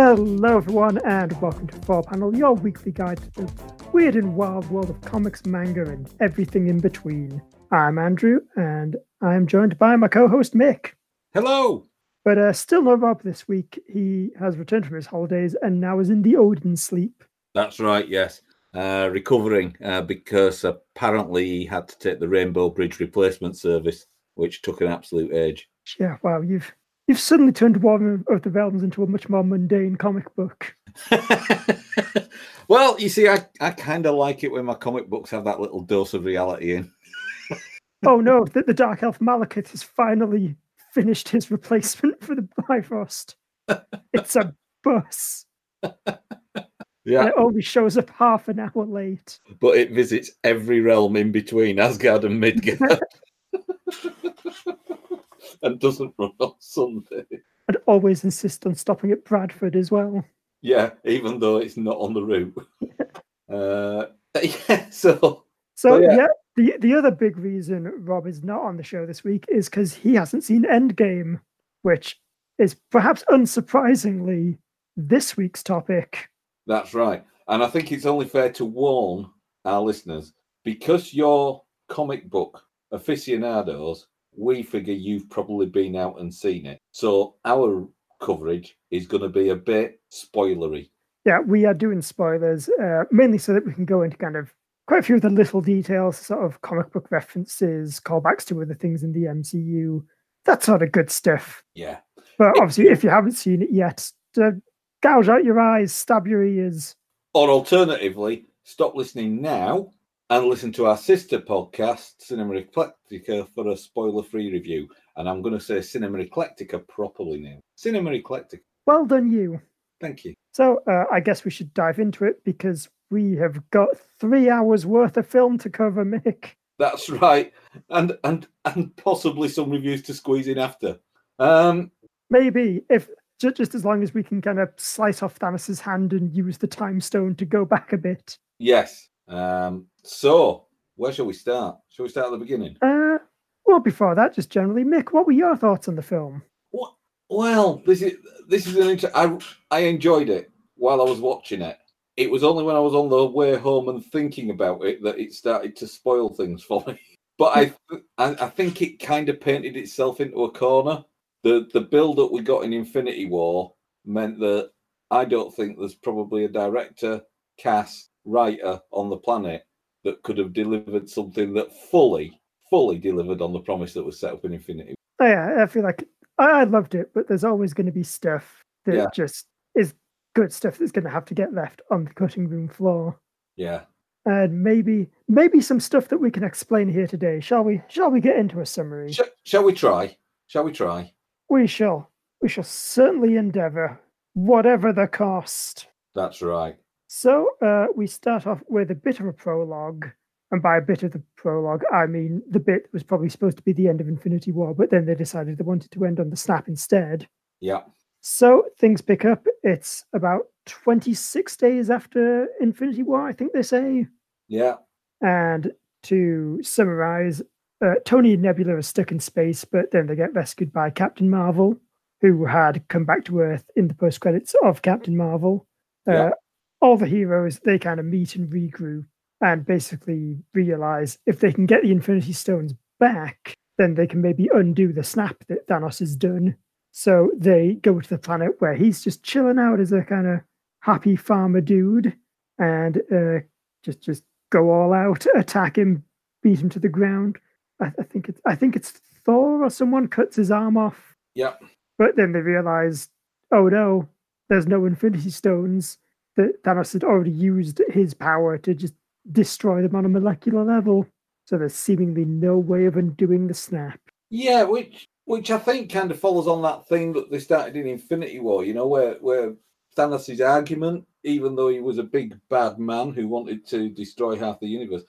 Hello everyone and welcome to 4Panel, your weekly guide to the weird and wild world of comics, manga and everything in between. I'm Andrew and I'm joined by my co-host Mick. Hello! But still no Rob this week. He has returned from his holidays and now is in the Odin sleep. That's right, yes. Recovering because apparently he had to take the Rainbow Bridge replacement service, which took an absolute age. Yeah, wow, you've suddenly turned War of the Realms into a much more mundane comic book. Well, you see, I kind of like it when my comic books have that little dose of reality in. Oh no, the Dark Elf Malekith has finally finished his replacement for the Bifrost. It's a bus. Yeah. And it only shows up half an hour late. But it visits every realm in between Asgard and Midgard. And doesn't run on Sunday. And always insist on stopping at Bradford as well. Yeah, even though it's not on the route. The other big reason Rob is not on the show this week is because he hasn't seen Endgame, which is perhaps unsurprisingly this week's topic. That's right. And I think it's only fair to warn our listeners, because you're comic book aficionados, we figure you've probably been out and seen it. So our coverage is going to be a bit spoilery. Yeah, we are doing spoilers, mainly so that we can go into kind of quite a few of the little details, sort of comic book references, callbacks to other things in the MCU, that sort of good stuff. Yeah. But obviously, if you haven't seen it yet, gouge out your eyes, stab your ears. Or alternatively, stop listening now and listen to our sister podcast, Cinema Eclectica, for a spoiler-free review. And I'm going to say Cinema Eclectica properly now. Cinema Eclectica. Well done, you. Thank you. So I guess we should dive into it because we have got 3 hours worth of film to cover, Mick. That's right. And possibly some reviews to squeeze in after. Maybe, if just as long as we can kind of slice off Thanos' hand and use the time stone to go back a bit. Yes. So, where shall we start? Shall we start at the beginning? Well, before that, just generally, Mick, what were your thoughts on the film? Well, this is an I enjoyed it while I was watching it. It was only when I was on the way home and thinking about it that it started to spoil things for me. But I think it kind of painted itself into a corner. The build up we got in Infinity War meant that I don't think there's probably a director, cast, writer on the planet that could have delivered something that fully delivered on the promise that was set up in Infinity War. Oh, yeah, I feel like I loved it, but there's always going to be stuff that just is good stuff that's going to have to get left on the cutting room floor. Yeah. And maybe some stuff that we can explain here today. Shall we get into a summary? Shall we try? Shall we try? We shall certainly endeavour, whatever the cost. That's right. So we start off with a bit of a prologue. And by a bit of the prologue, I mean the bit that was probably supposed to be the end of Infinity War, but then they decided they wanted to end on the snap instead. Yeah. So things pick up. It's about 26 days after Infinity War, I think they say. Yeah. And to summarize, Tony and Nebula are stuck in space, but then they get rescued by Captain Marvel, who had come back to Earth in the post-credits of Captain Marvel. All the heroes, they kind of meet and regroup and basically realize if they can get the Infinity Stones back, then they can maybe undo the snap that Thanos has done. So they go to the planet where he's just chilling out as a kind of happy farmer dude and just go all out, attack him, beat him to the ground. I think it's Thor or someone cuts his arm off. Yeah. But then they realize, oh no, there's no Infinity Stones. That Thanos had already used his power to just destroy them on a molecular level. So there's seemingly no way of undoing the snap. Yeah, which I think kind of follows on that thing that they started in Infinity War, you know, where Thanos' argument, even though he was a big bad man who wanted to destroy half the universe,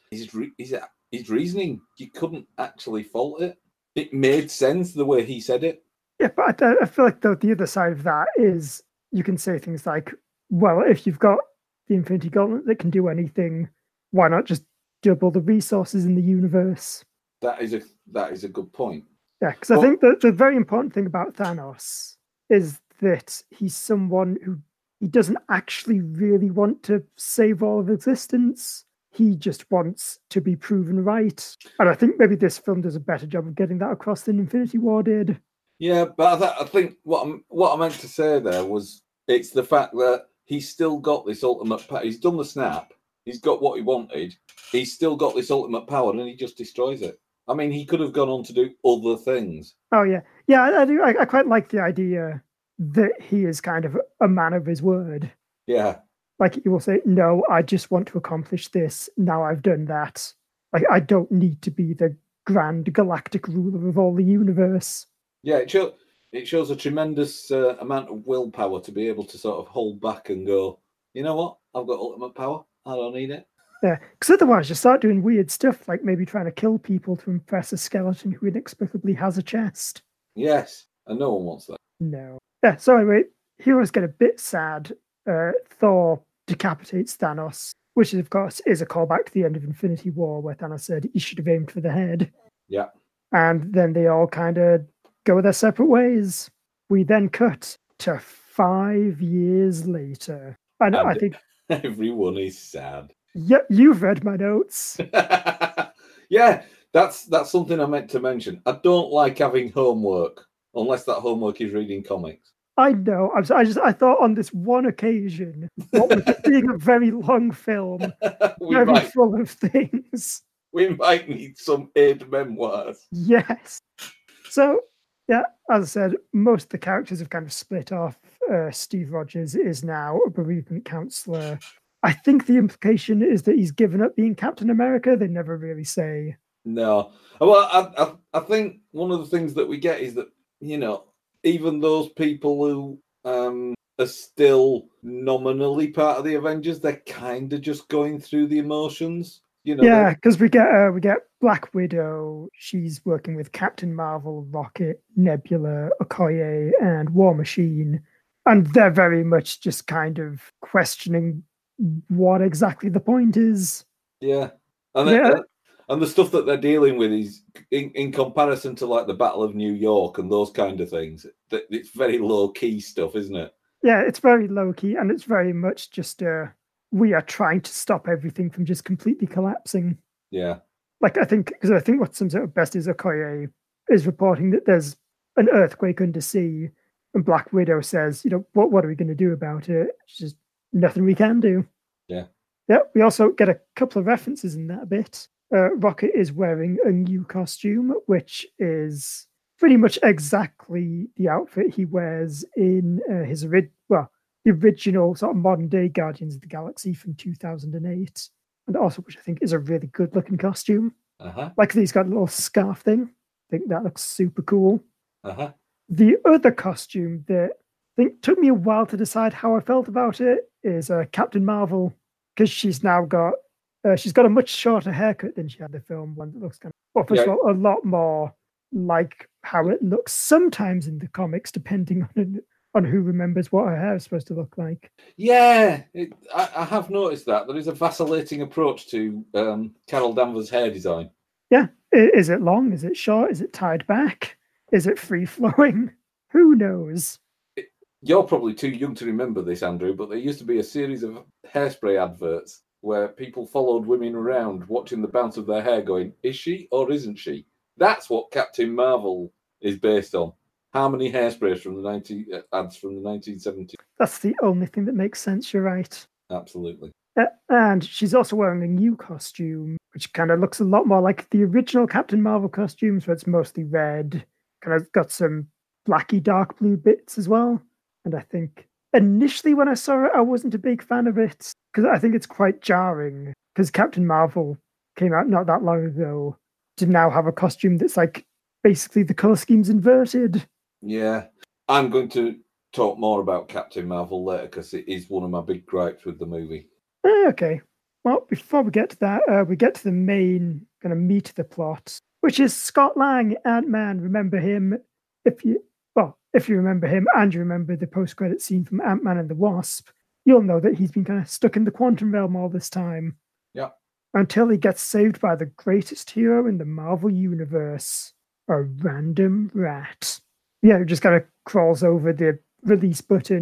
his reasoning, you couldn't actually fault it. It made sense the way he said it. Yeah, but I feel like the other side of that is you can say things like, well, if you've got the Infinity Gauntlet that can do anything, why not just double the resources in the universe? That is a good point. Yeah, because I think that the very important thing about Thanos is that he's someone who he doesn't actually really want to save all of existence. He just wants to be proven right. And I think maybe this film does a better job of getting that across than Infinity War did. Yeah, but I think what I meant to say there was it's the fact that he's still got this ultimate power. He's done the snap. He's got what he wanted. He's still got this ultimate power, and he just destroys it. I mean, he could have gone on to do other things. Oh yeah, yeah. I do. I quite like the idea that he is kind of a man of his word. Yeah. Like he will say, "No, I just want to accomplish this. Now I've done that. Like I don't need to be the grand galactic ruler of all the universe." Yeah, it shows a tremendous amount of willpower to be able to sort of hold back and go, you know what? I've got ultimate power. I don't need it. Yeah, because otherwise you start doing weird stuff like maybe trying to kill people to impress a skeleton who inexplicably has a chest. Yes, and no one wants that. No. Yeah, sorry, wait. Heroes get a bit sad. Thor decapitates Thanos, which of course is a callback to the end of Infinity War where Thanos said he should have aimed for the head. Yeah. And then they all kind of go their separate ways. We then cut to 5 years later. And I think everyone is sad. Yeah, you've read my notes. Yeah, that's something I meant to mention. I don't like having homework unless that homework is reading comics. I know. I thought on this one occasion, what with being a very long film, very full of things. We might need some aid memoirs. Yes. So, yeah, as I said, most of the characters have kind of split off. Steve Rogers is now a bereavement counselor. I think the implication is that he's given up being Captain America. They never really say. No. Well, I think one of the things that we get is that, you know, even those people who are still nominally part of the Avengers, they're kind of just going through the emotions. You know, yeah, because we get Black Widow. She's working with Captain Marvel, Rocket, Nebula, Okoye, and War Machine, and they're very much just kind of questioning what exactly the point is. Yeah, and the stuff that they're dealing with is in comparison to like the Battle of New York and those kind of things. It's very low key stuff, isn't it? Yeah, it's very low key, and it's very much just we are trying to stop everything from just completely collapsing. Yeah. Like I think what sums it up best is Okoye is reporting that there's an earthquake undersea, and Black Widow says, you know, what are we going to do about it? It's just nothing we can do. Yeah. Yeah. We also get a couple of references in that bit. Rocket is wearing a new costume, which is pretty much exactly the outfit he wears in the original sort of modern day Guardians of the Galaxy from 2008, and also which I think is a really good looking costume. Like he's got a little scarf thing. I think that looks super cool. The other costume that I think took me a while to decide how I felt about it is Captain Marvel, because she's now got a much shorter haircut than she had in the film one that looks kind of first of all, a lot more like how it looks sometimes in the comics, depending on who remembers what her hair is supposed to look like. Yeah, I have noticed that there is a vacillating approach to Carol Danvers' hair design. Yeah, is it long? Is it short? Is it tied back? Is it free flowing? Who knows? You're probably too young to remember this, Andrew, but there used to be a series of hairspray adverts where people followed women around watching the bounce of their hair going, is she or isn't she? That's what Captain Marvel is based on. How many hairsprays from the ads from the 1970s? That's the only thing that makes sense, you're right. Absolutely. And she's also wearing a new costume, which kind of looks a lot more like the original Captain Marvel costume, so it's mostly red, kind of got some blacky dark blue bits as well. And I think initially when I saw it, I wasn't a big fan of it, because I think it's quite jarring, because Captain Marvel came out not that long ago to now have a costume that's like basically the color scheme's inverted. Yeah, I'm going to talk more about Captain Marvel later because it is one of my big gripes with the movie. Okay. Well, before we get to that, we get to the main kind of meat of the plot, which is Scott Lang, Ant-Man. Remember him? If you remember him and you remember the post-credit scene from Ant-Man and the Wasp, you'll know that he's been kind of stuck in the quantum realm all this time. Yeah. Until he gets saved by the greatest hero in the Marvel Universe, a random rat. Yeah, who just kind of crawls over the release button.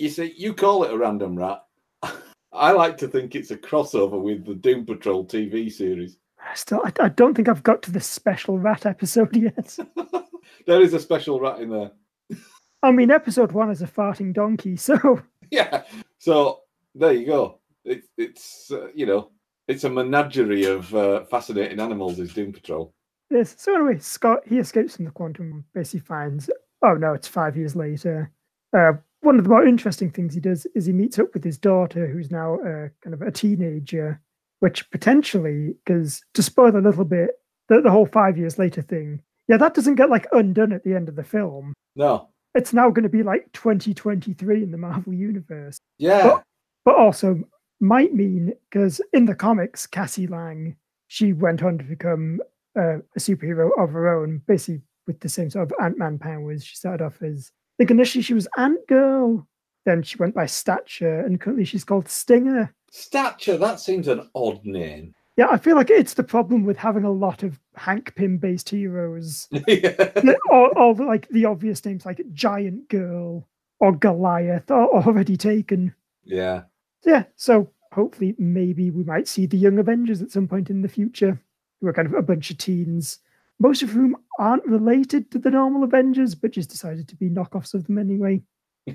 You see, you call it a random rat. I like to think it's a crossover with the Doom Patrol TV series. I don't think I've got to the special rat episode yet. There is a special rat in there. I mean, episode 1 is a farting donkey, so... Yeah, so there you go. It's it's a menagerie of fascinating animals, is Doom Patrol. Yes. So anyway, Scott, he escapes from the quantum realm, basically finds, oh no, it's 5 years later. One of the more interesting things he does is he meets up with his daughter, who's now kind of a teenager, which potentially, because to spoil a little bit, the whole 5 years later thing, yeah, that doesn't get like undone at the end of the film. No. It's now going to be like 2023 in the Marvel Universe. Yeah. But also might mean, because in the comics, Cassie Lang, she went on to become a superhero of her own, basically with the same sort of Ant-Man powers. She started off as, I think initially she was Ant-Girl, then she went by Stature, and currently she's called Stinger. Stature, that seems an odd name. Yeah, I feel like it's the problem with having a lot of Hank Pym-based heroes. Yeah. All like the obvious names like Giant Girl or Goliath are already taken. Yeah. Yeah, so hopefully maybe we might see the Young Avengers at some point in the future, who are kind of a bunch of teens, most of whom aren't related to the normal Avengers, but just decided to be knockoffs of them anyway.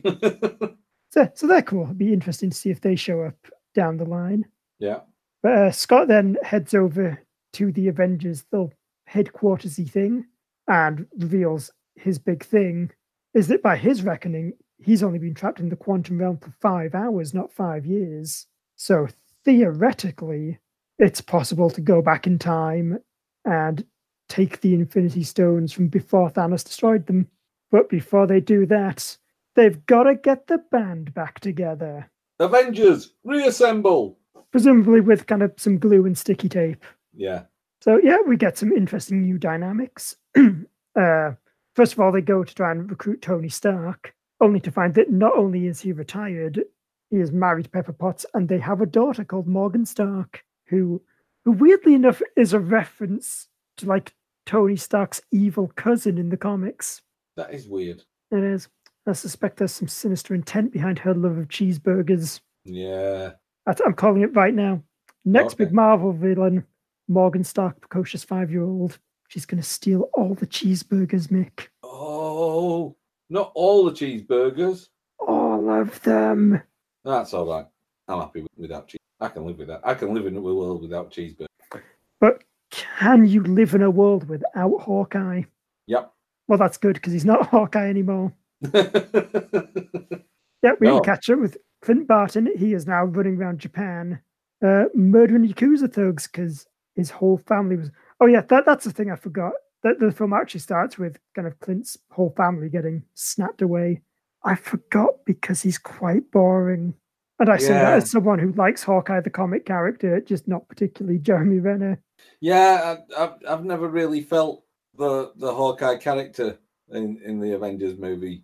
So they're cool. It'd be interesting to see if they show up down the line. Yeah. But Scott then heads over to the Avengers, the headquartersy thing, and reveals his big thing is that by his reckoning, he's only been trapped in the quantum realm for 5 hours, not 5 years. So theoretically, it's possible to go back in time and take the Infinity Stones from before Thanos destroyed them. But before they do that, they've got to get the band back together. Avengers, reassemble! Presumably with kind of some glue and sticky tape. Yeah. So yeah, we get some interesting new dynamics. First of all, they go to try and recruit Tony Stark, only to find that not only is he retired, he is married to Pepper Potts, and they have a daughter called Morgan Stark, who weirdly enough is a reference to like Tony Stark's evil cousin in the comics. That is weird. It is. I suspect there's some sinister intent behind her love of cheeseburgers. Yeah. I'm calling it right now. Next big Marvel villain, Morgan Stark, precocious 5-year-old. She's going to steal all the cheeseburgers, Mick. Oh, not all the cheeseburgers. All of them. That's all right. I'm happy without cheese. I can live with that. I can live in a world without cheeseburgers. But can you live in a world without Hawkeye? Yep. Well, that's good, because he's not Hawkeye anymore. Yeah, we catch up with Clint Barton. He is now running around Japan, murdering Yakuza thugs, because his whole family was... Oh yeah, that's the thing I forgot. That the film actually starts with kind of Clint's whole family getting snapped away. I forgot because he's quite boring. And I say that as someone who likes Hawkeye, the comic character, just not particularly Jeremy Renner. Yeah, I've never really felt the Hawkeye character in the Avengers movie.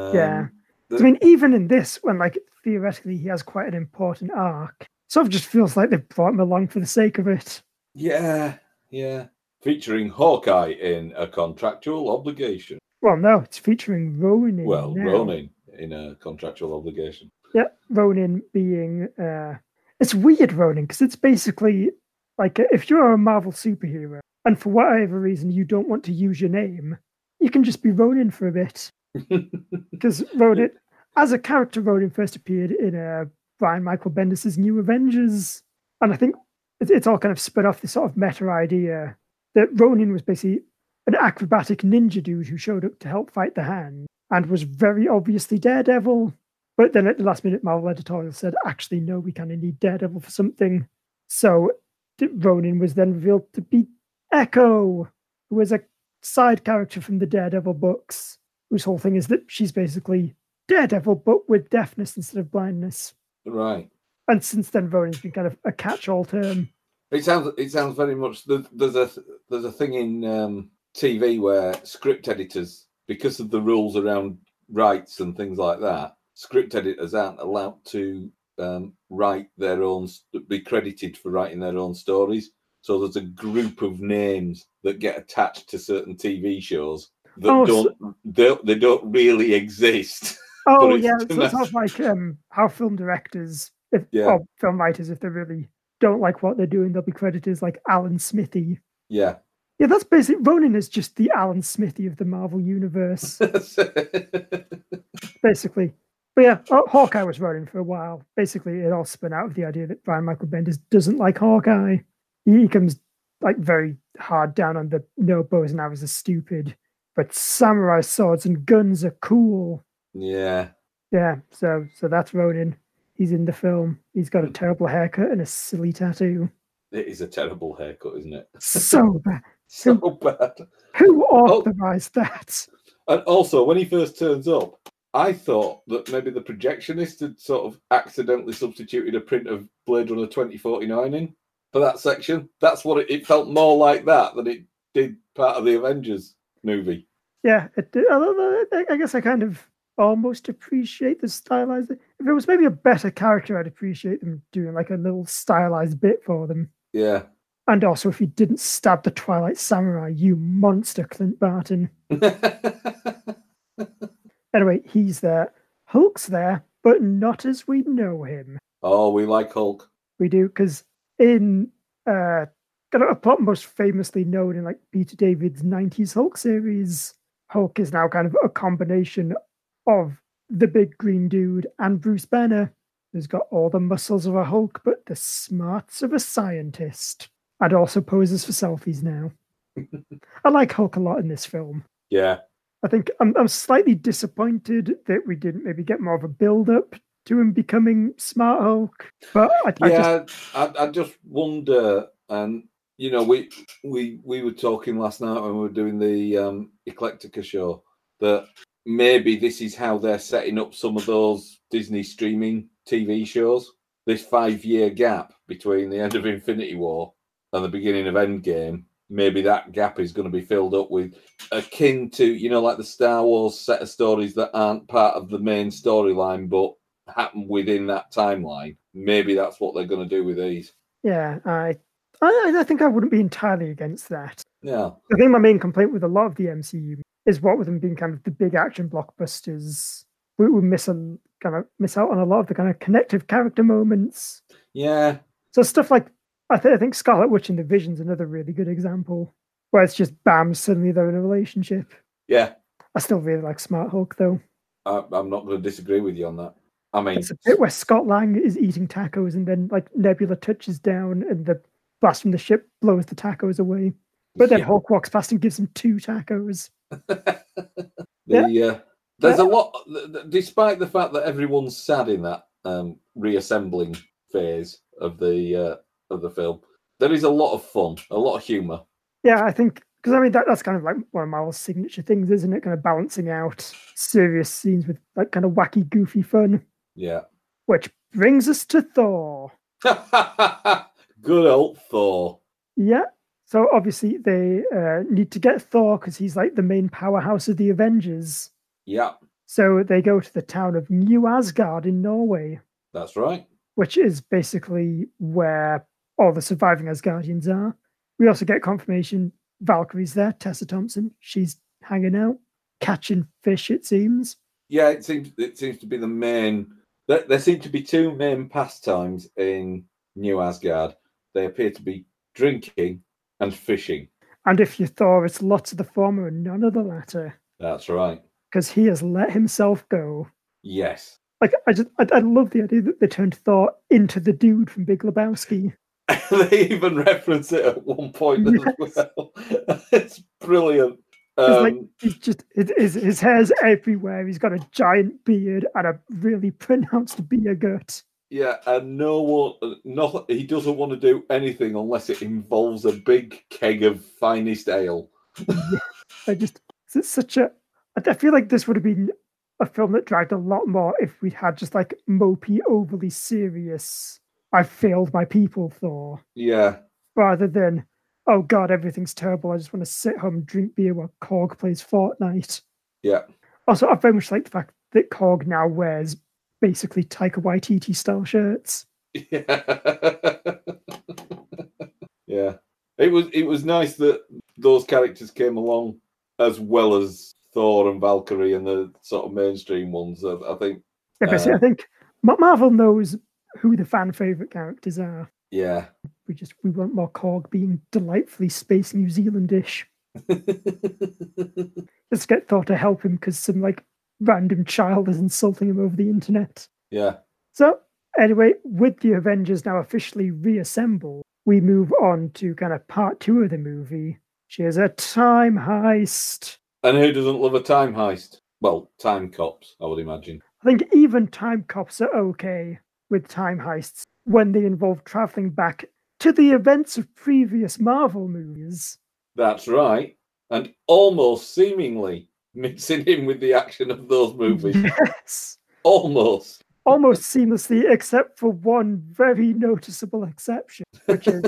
I mean, even in this, when like theoretically he has quite an important arc, sort of just feels like they've brought him along for the sake of it. Yeah. Featuring Hawkeye in A Contractual Obligation. Well, no, it's featuring Ronin. Well, now. Ronin in A Contractual Obligation. Yeah, Ronin being... it's weird, Ronin, because it's basically like if you're a Marvel superhero and for whatever reason you don't want to use your name, you can just be Ronin for a bit. Because Ronin, as a character, Ronin first appeared in Brian Michael Bendis' New Avengers. And I think it's all kind of spun off this sort of meta idea that Ronin was basically an acrobatic ninja dude who showed up to help fight the Hand and was very obviously Daredevil. But then at the last minute, Marvel editorial said, actually, no, we kind of need Daredevil for something. So Ronin was then revealed to be Echo, who was a side character from the Daredevil books, whose whole thing is that she's basically Daredevil, but with deafness instead of blindness. Right. And since then, Ronin's been kind of a catch-all term. It sounds very much... There's a thing in TV where script editors, because of the rules around rights and things like that, script editors aren't allowed to write their own... be credited for writing their own stories. So there's a group of names that get attached to certain TV shows that they don't really exist. Oh it's yeah, to so it's sort mess- of like how film directors, if yeah, or film writers, if they really don't like what they're doing, they'll be credited as like Alan Smithy. yeah. Yeah, that's basically Ronan is just the Alan Smithy of the Marvel universe, basically. But yeah, Hawkeye was Ronan for a while. Basically, it all spun out of the idea that Brian Michael Bendis doesn't like Hawkeye. He comes like very hard down on the no bows and arrows are stupid, but samurai swords and guns are cool. Yeah. Yeah, so that's Ronan. He's in the film. He's got a terrible haircut and a silly tattoo. It is a terrible haircut, isn't it? So bad. So bad. Who Oh, authorized that? and also, when he first turns up, I thought that maybe the projectionist had sort of accidentally substituted a print of Blade Runner 2049 in for that section. That's what it felt more like that than it did part of the Avengers movie. Yeah, although I guess I kind of almost appreciate the stylized. If it was maybe a better character, I'd appreciate them doing like a little stylized bit for them. Yeah. And also, if he didn't stab the Twilight Samurai, you monster, Clint Barton. Anyway, he's there. Hulk's there, but not as we know him. Oh, we like Hulk. We do, because in kind of a plot most famously known in like Peter David's 90s Hulk series, Hulk is now kind of a combination of the big green dude and Bruce Banner, who's got all the muscles of a Hulk, but the smarts of a scientist. And also poses for selfies now. I like Hulk a lot in this film. Yeah. I think I'm slightly disappointed that we didn't maybe get more of a build-up to him becoming Smart Hulk. But I just wonder, and you know, we were talking last night when we were doing the Eclectica show that maybe this is how they're setting up some of those Disney streaming TV shows. This 5-year gap between the end of Infinity War and the beginning of Endgame, maybe that gap is going to be filled up with akin to, you know, like the Star Wars set of stories that aren't part of the main storyline but happen within that timeline. Maybe that's what they're going to do with these. Yeah, I think I wouldn't be entirely against that. Yeah. I think my main complaint with a lot of the MCU is what with them being kind of the big action blockbusters, we miss out on a lot of the kind of connective character moments. Yeah. So stuff like I think Scarlet Witch and the Vision's another really good example, where it's just bam, suddenly they're in a relationship. Yeah. I still really like Smart Hulk, though. I'm not going to disagree with you on that. I mean, it's a bit where Scott Lang is eating tacos, and then like Nebula touches down, and the blast from the ship blows the tacos away. But then Hulk walks past and gives him 2 tacos. There's a lot, despite the fact that everyone's sad in that reassembling phase of the film. There is a lot of fun, a lot of humour. Yeah, I think because I mean that's kind of like one of Marvel's signature things, isn't it? Kind of balancing out serious scenes with like kind of wacky, goofy fun. Yeah. Which brings us to Thor. Good old Thor. Yeah. So obviously they need to get Thor because he's like the main powerhouse of the Avengers. Yeah. So they go to the town of New Asgard in Norway. That's right. Which is basically where all the surviving Asgardians are. We also get confirmation Valkyrie's there, Tessa Thompson. She's hanging out, catching fish, it seems. Yeah, it seems to be the main. There seem to be 2 main pastimes in New Asgard. They appear to be drinking and fishing. And if you Thor, it's lots of the former and none of the latter. That's right. Because he has let himself go. Yes. Like I love the idea that they turned Thor into the dude from Big Lebowski. They even reference it at one point as well. It's brilliant. He's just his hair's everywhere. He's got a giant beard and a really pronounced beer gut. Yeah, and he doesn't want to do anything unless it involves a big keg of finest ale. I feel like this would have been a film that dragged a lot more if we had just like mopey, overly serious, I failed my people Thor. Yeah. Rather than, oh God, everything's terrible. I just want to sit home and drink beer while Korg plays Fortnite. Yeah. Also, I very much like the fact that Korg now wears basically Taika Waititi style shirts. Yeah. Yeah. It was nice that those characters came along as well as Thor and Valkyrie and the sort of mainstream ones. I think. I think Marvel knows who the fan favorite characters are. Yeah. We want more Korg being delightfully space New Zealandish. Just get Thor to help him because some like random child is insulting him over the internet. Yeah. So anyway, with the Avengers now officially reassembled, we move on to kind of part 2 of the movie, which is a time heist. And who doesn't love a time heist? Well, time cops, I would imagine. I think even time cops are okay with time heists when they involve traveling back to the events of previous Marvel movies. That's right. And almost seemingly mixing in with the action of those movies. Yes. Almost seamlessly, except for one very noticeable exception, which is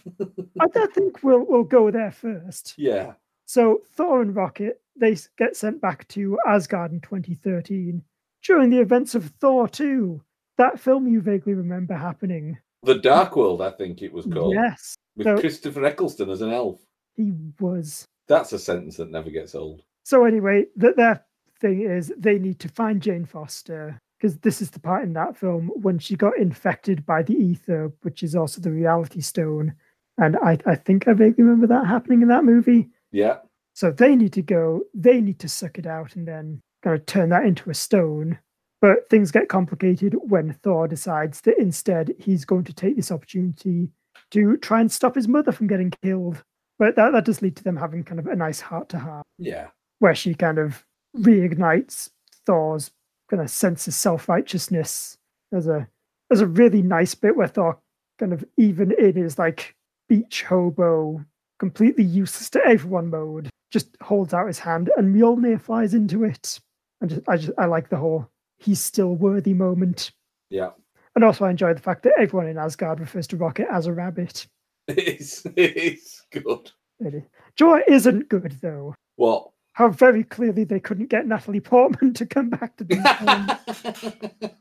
I think we'll go there first. Yeah. So Thor and Rocket, they get sent back to Asgard in 2013 during the events of Thor 2, that film you vaguely remember happening. The Dark World, I think it was called. Yes. With Christopher Eccleston as an elf. He was. That's a sentence that never gets old. So anyway, their thing is they need to find Jane Foster, because this is the part in that film when she got infected by the ether, which is also the Reality Stone. And I think I vaguely remember that happening in that movie. Yeah. So they need to suck it out and then kind of turn that into a stone. But things get complicated when Thor decides that instead he's going to take this opportunity to try and stop his mother from getting killed. But that does lead to them having kind of a nice heart-to-heart. Yeah. Where she kind of reignites Thor's kind of sense of self-righteousness. There's a really nice bit where Thor kind of, even in his like beach hobo, completely useless to everyone mode, just holds out his hand and Mjolnir flies into it. And I like the whole he's still worthy moment. Yeah. And also I enjoy the fact that everyone in Asgard refers to Rocket as a rabbit. It's good. Joy isn't good though. What? How very clearly they couldn't get Natalie Portman to come back to these films.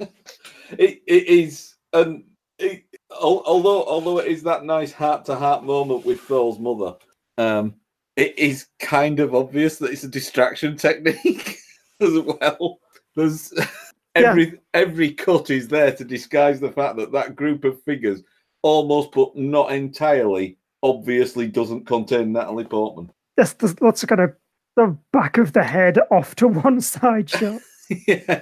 It is, and although it is that nice heart-to-heart moment with Thor's mother, it is kind of obvious that it's a distraction technique as well. There's every cut is there to disguise the fact that group of figures, almost but not entirely, obviously doesn't contain Natalie Portman. Yes, there's lots of kind of the back of the head off to one side shot. Yeah.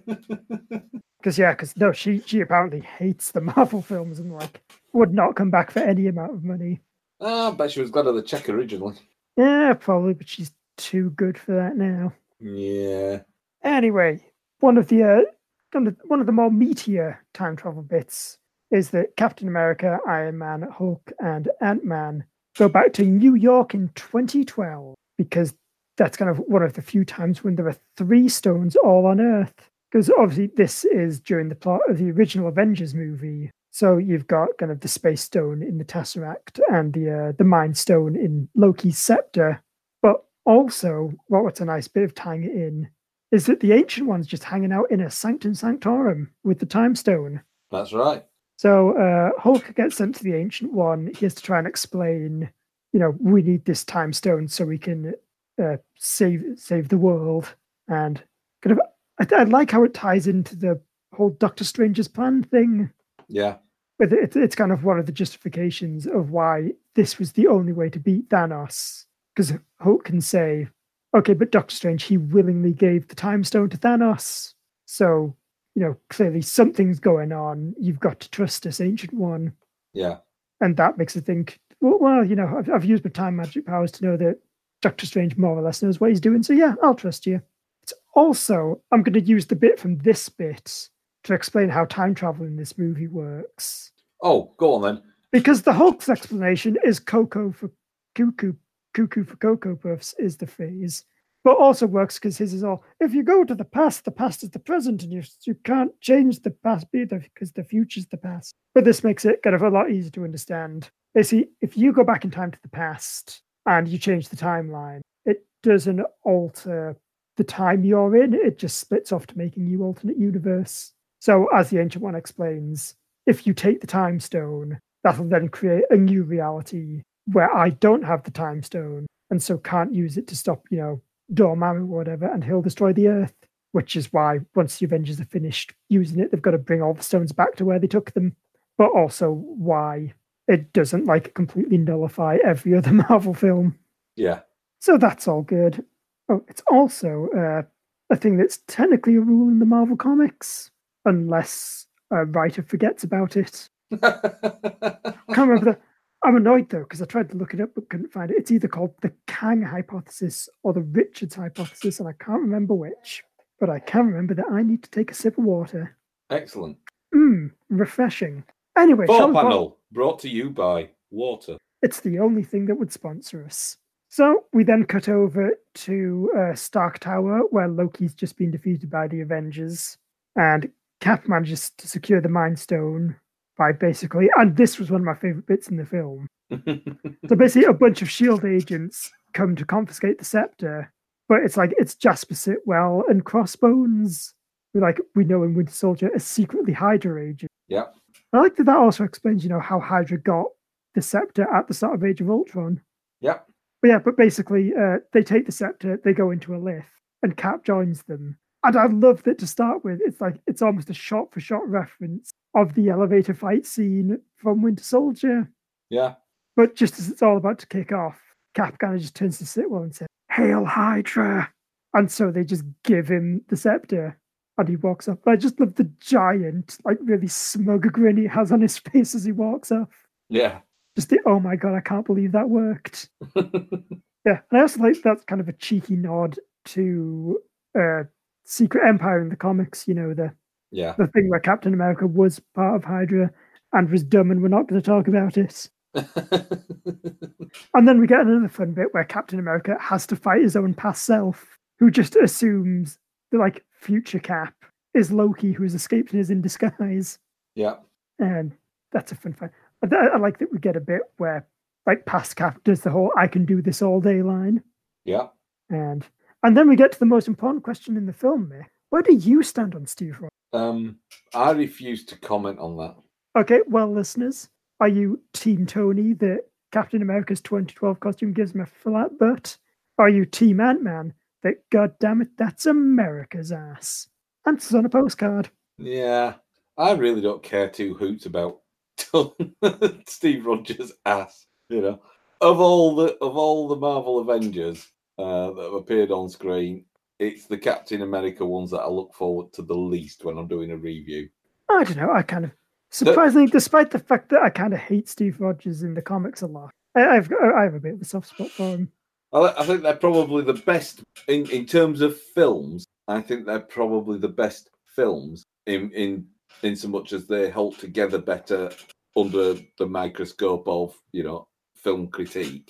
Because no, she apparently hates the Marvel films and like would not come back for any amount of money. I bet she was glad of the check originally. Yeah, probably, but she's too good for that now. Yeah. Anyway, one of the more meatier time travel bits is that Captain America, Iron Man, Hulk, and Ant-Man go back to New York in 2012 because that's kind of one of the few times when there are 3 stones all on Earth. Because obviously this is during the plot of the original Avengers movie. So you've got kind of the Space Stone in the Tesseract and the Mind Stone in Loki's scepter. But also, what's a nice bit of tying it in is that the Ancient One's just hanging out in a Sanctum Sanctorum with the Time Stone. That's right. So Hulk gets sent to the Ancient One. He has to try and explain, we need this Time Stone so we can save the world. And kind of, I like how it ties into the whole Doctor Strange's plan thing. Yeah. But it's kind of one of the justifications of why this was the only way to beat Thanos. Because Hulk can say, okay, but Doctor Strange, he willingly gave the Time Stone to Thanos. So, clearly something's going on. You've got to trust this Ancient One. Yeah. And that makes it think, well, I've used my time magic powers to know that Doctor Strange more or less knows what he's doing. So yeah, I'll trust you. It's also, I'm going to use the bit from this bit to explain how time travel in this movie works. Oh, go on then. Because the Hulk's explanation is Coco for cuckoo for Cocoa Puffs is the phrase. But also works because his is all, if you go to the past is the present, and you can't change the past because the future's the past. But this makes it kind of a lot easier to understand. Basically, if you go back in time to the past and you change the timeline, it doesn't alter the time you're in. It just splits off to make a new alternate universe. So as the Ancient One explains, if you take the Time Stone, that'll then create a new reality where I don't have the Time Stone and so can't use it to stop, Dormammu or whatever, and he'll destroy the Earth. Which is why once the Avengers are finished using it, they've got to bring all the stones back to where they took them. But also why it doesn't like completely nullify every other Marvel film. Yeah. So that's all good. Oh, it's also a thing that's technically a rule in the Marvel comics, unless a writer forgets about it. Can't remember that. I'm annoyed though, because I tried to look it up but couldn't find it. It's either called the Kang hypothesis or the Richards hypothesis, and I can't remember which. But I can remember that I need to take a sip of water. Excellent. Refreshing. Anyway, Four panel brought to you by water. It's the only thing that would sponsor us. So we then cut over to Stark Tower, where Loki's just been defeated by the Avengers, and Cap manages to secure the Mind Stone by basically, and this was one of my favorite bits in the film. So basically, a bunch of S.H.I.E.L.D. agents come to confiscate the scepter. But it's like, it's Jasper Sitwell and Crossbones, who, like, we know in Winter Soldier is secretly Hydra agent. Yeah. I like that also explains, how Hydra got the scepter at the start of Age of Ultron. Yeah. But basically, they take the scepter, they go into a lift, and Cap joins them. And I love that to start with, it's like, it's almost a shot-for-shot reference of the elevator fight scene from Winter Soldier. Yeah. But just as it's all about to kick off, Cap kind of just turns to Sitwell and says, "Hail Hydra!" And so they just give him the scepter and he walks up. I just love the giant, like really smug grin he has on his face as he walks off. Yeah. Just the, oh my God, I can't believe that worked. Yeah. And I also like that's kind of a cheeky nod to Secret Empire in the comics, the thing where Captain America was part of Hydra and was dumb and we're not going to talk about it. And then we get another fun bit where Captain America has to fight his own past self, who just assumes that, like, future Cap is Loki, who's escaped and is in disguise. Yeah. And that's a fun fight. I like that we get a bit where, like, past Cap does the whole "I can do this all day" line. Yeah. And then we get to the most important question in the film, Mick. Where do you stand on Steve Rogers? I refuse to comment on that. Okay, well, listeners, are you Team Tony that Captain America's 2012 costume gives him a flat butt? Are you Team Ant-Man that, God damn it, that's America's ass? Answers on a postcard. Yeah, I really don't care two hoots about Steve Rogers' ass. Of all the Marvel Avengers that have appeared on screen, it's the Captain America ones that I look forward to the least when I'm doing a review. I don't know. I kind of surprisingly, despite the fact that I kind of hate Steve Rogers in the comics a lot, I have a bit of a soft spot for him. I think they're probably the best in terms of films. I think they're probably the best films in so much as they hold together better under the microscope of film critique.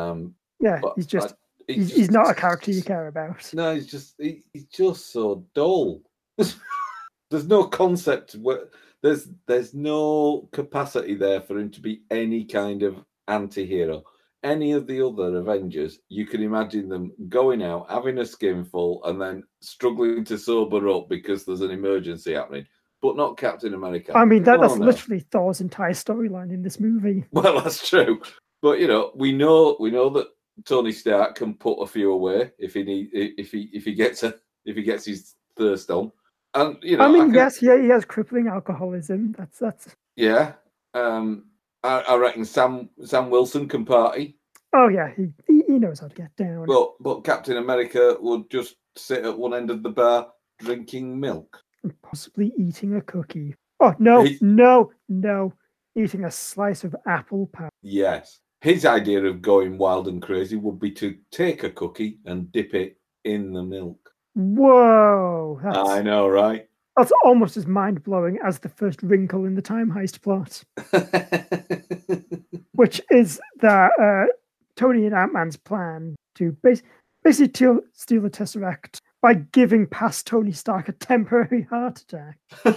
He's not a character you care about. No, he's just so dull. There's no concept. There's no capacity there for him to be any kind of anti-hero. Any of the other Avengers, you can imagine them going out, having a skinful, and then struggling to sober up because there's an emergency happening. But not Captain America. I mean, that's literally Thor's entire storyline in this movie. Well, that's true. But we know that Tony Stark can put a few away if he gets his thirst on. And yes, he has crippling alcoholism. That's. Yeah. I reckon Sam Wilson can party. Oh yeah, he knows how to get down. But Captain America would just sit at one end of the bar drinking milk. And possibly eating a cookie. Oh no. Eating a slice of apple pie. Yes. His idea of going wild and crazy would be to take a cookie and dip it in the milk. Whoa. I know, right? That's almost as mind-blowing as the first wrinkle in the time heist plot. Which is that Tony and Ant-Man's plan to basically steal the Tesseract by giving past Tony Stark a temporary heart attack.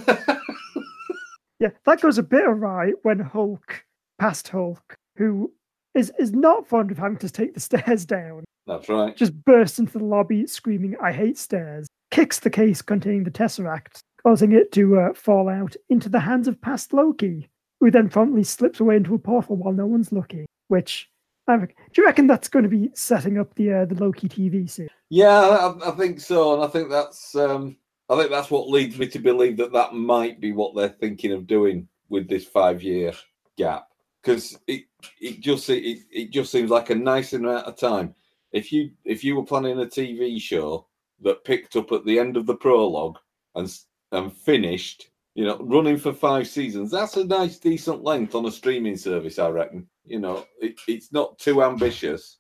Yeah, that goes a bit awry when past Hulk, who is not fond of having to take the stairs down. That's right. Just bursts into the lobby screaming, "I hate stairs," kicks the case containing the Tesseract, causing it to fall out into the hands of past Loki, who then promptly slips away into a portal while no one's looking, which Do you reckon that's going to be setting up the Loki TV series? Yeah, I think so, and I think that's what leads me to believe that might be what they're thinking of doing with this 5-year gap, because it just seems like a nice amount of time. If you were planning a TV show that picked up at the end of the prologue and finished, running for 5 seasons, that's a nice decent length on a streaming service, I reckon. It's not too ambitious.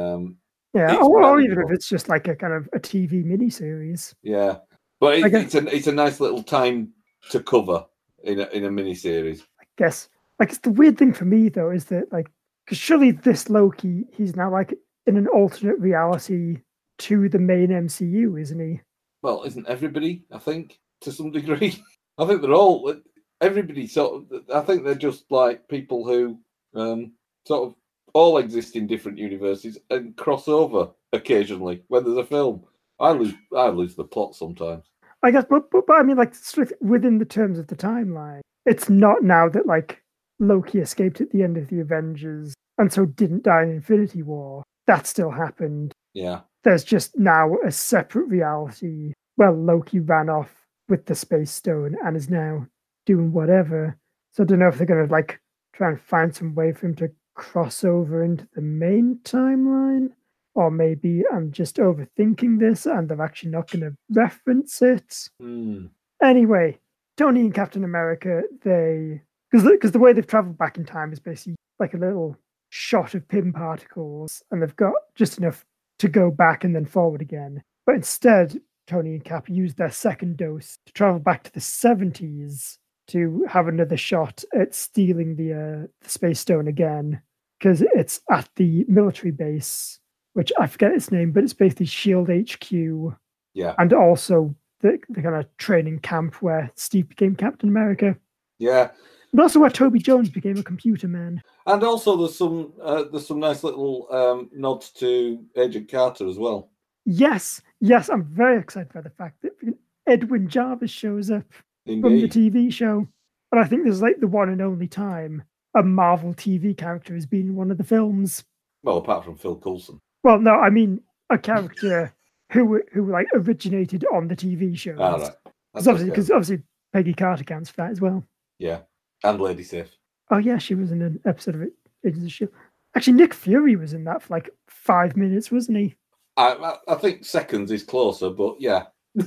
Yeah, It's or even if manageable. it's just like a kind of a TV miniseries. Yeah, but I guess, it's a nice little time to cover in a miniseries. I guess, like, it's the weird thing for me though is that, like, because surely this Loki, he's now like in an alternate reality to the main MCU, isn't he? Well, isn't everybody? I think to some degree. I think they're all everybody sort of. I think they're just like people who sort of all exist in different universes and cross over occasionally when there's a film. I lose the plot sometimes. I guess, but I mean, like, within the terms of the timeline, it's not now that like Loki escaped at the end of the Avengers and so didn't die in Infinity War. That still happened. Yeah. There's just now a separate reality. Well, Loki ran off with the Space Stone and is now doing whatever. So I don't know if they're going to like try and find some way for him to cross over into the main timeline, or maybe I'm just overthinking this and they're actually not going to reference it. Anyway, Tony and Captain America, because the way they've traveled back in time is basically like a little shot of Pym particles, and they've got just enough to go back and then forward again. But instead, Tony and Cap use their second dose to travel back to the 70s to have another shot at stealing the Space Stone again, because it's at the military base, which I forget its name, but it's basically SHIELD HQ. Yeah. And also the kind of training camp where Steve became Captain America. Yeah. And also where Toby Jones became a computer man. And also there's some nice little nods to Agent Carter as well. Yes, I'm very excited by the fact that Edwin Jarvis shows up Indeed. from the TV show. And I think this is like the one and only time a Marvel TV character has been in one of the films. Well, apart from Phil Coulson. Well, no, I mean a character who like originated on the TV shows. Right. Because obviously Peggy Carter counts for that as well. Yeah, and Lady Sif. Oh yeah, she was in an episode of Agents of S.H.I.E.L.D. Actually, Nick Fury was in that for like 5 minutes, wasn't he? I think seconds is closer, but yeah.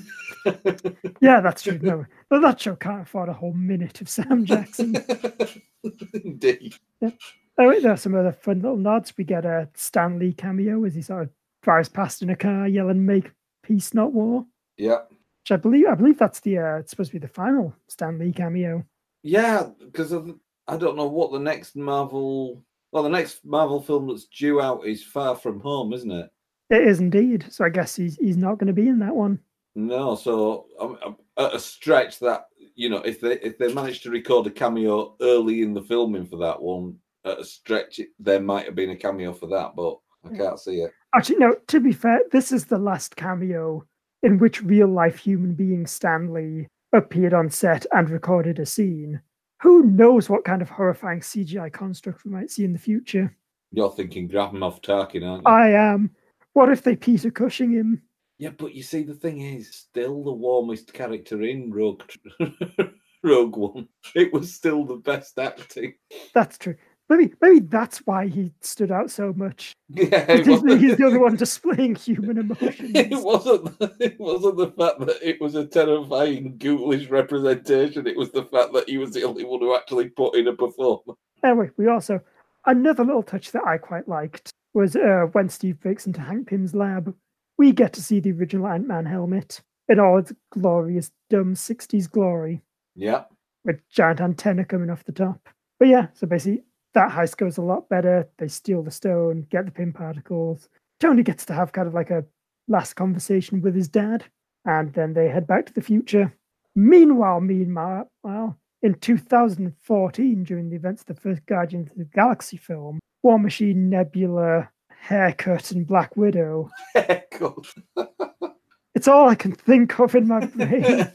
Yeah, that's true. No, but that show can't afford a whole minute of Sam Jackson. Indeed. Yeah. Oh, wait, there are some other fun little nods. We get a Stan Lee cameo as he sort of drives past in a car yelling, "Make peace, not war." Yeah. Which I believe that's it's supposed to be the final Stan Lee cameo. Yeah, because I don't know what the next Marvel film that's due out is Far From Home, isn't it? It is indeed. So I guess he's not going to be in that one. No, so at a stretch that, if they manage to record a cameo early in the filming for that one, at a stretch there might have been a cameo for that, but I can't see it. Actually, no, to be fair, this is the last cameo in which real-life human being Stan Lee appeared on set and recorded a scene. Who knows what kind of horrifying CGI construct we might see in the future? You're thinking Grand Moff Tarkin, aren't you? I am. What if they Peter Cushing him? Yeah, but you see, the thing is, still the warmest character in Rogue One. It was still the best acting. That's true. Maybe that's why he stood out so much. Yeah, he's the only one displaying human emotions. It wasn't the fact that it was a terrifying, ghoulish representation. It was the fact that he was the only one who actually put in a performance. Anyway, another little touch that I quite liked was when Steve breaks into Hank Pym's lab. We get to see the original Ant-Man helmet in all its glorious, dumb 60s glory. Yeah. With giant antenna coming off the top. But yeah, so basically that heist goes a lot better. They steal the stone, get the Pym particles. Tony gets to have kind of like a last conversation with his dad, and then they head back to the future. Meanwhile, in 2014, during the events of the first Guardians of the Galaxy film, War Machine, Nebula, Haircut, and Black Widow. Haircut. It's all I can think of in my brain.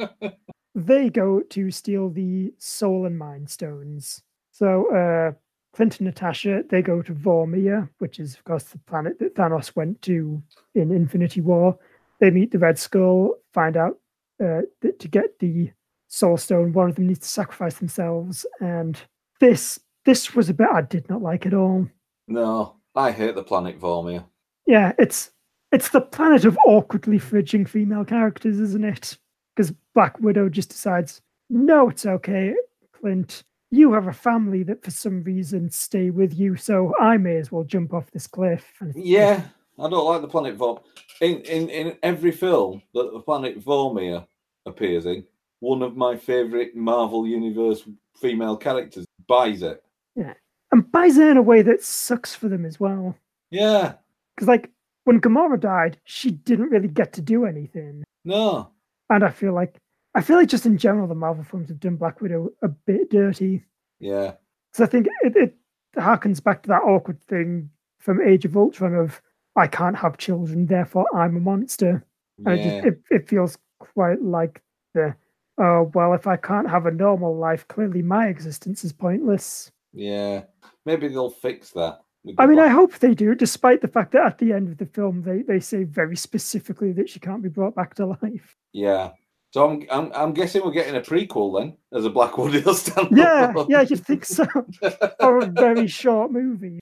They go to steal the Soul and Mind stones. So Clint and Natasha, they go to Vormir, which is, of course, the planet that Thanos went to in Infinity War. They meet the Red Skull, find out that to get the Soul Stone, one of them needs to sacrifice themselves. And this was a bit I did not like at all. No, I hate the planet Vormir. Yeah, it's the planet of awkwardly fridging female characters, isn't it? Because Black Widow just decides, no, it's okay, Clint. You have a family that for some reason stay with you, so I may as well jump off this cliff. Yeah, I don't like the planet Vormir. In every film that the planet Vormir appears in, one of my favourite Marvel Universe female characters buys it. Yeah, and buys it in a way that sucks for them as well. Yeah. Because, like, when Gamora died, she didn't really get to do anything. No. And I feel like just in general, the Marvel films have done Black Widow a bit dirty. Yeah. So I think it harkens back to that awkward thing from Age of Ultron of, I can't have children, therefore I'm a monster. And it feels quite like oh, well, if I can't have a normal life, clearly my existence is pointless. Yeah. Maybe they'll fix that. I mean, I hope they do, despite the fact that at the end of the film, they say very specifically that she can't be brought back to life. Yeah. So I'm guessing we're getting a prequel then, as a Black Widow standalone. Yeah, you'd think so. Or a very short movie.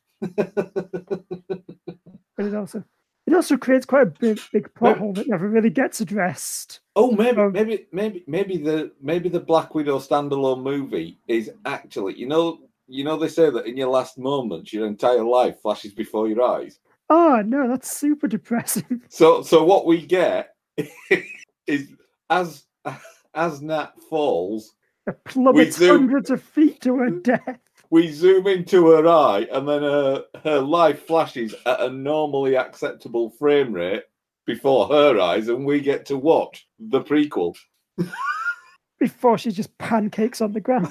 But it also creates quite a big plot hole that never really gets addressed. Oh, maybe the Black Widow standalone movie is actually, you know they say that in your last moments your entire life flashes before your eyes. Oh no, that's super depressing. So what we get is as Nat falls, it plummets hundreds of feet to her death. We zoom into her eye, and then her life flashes at a normally acceptable frame rate before her eyes, and we get to watch the prequel. Before she just pancakes on the ground.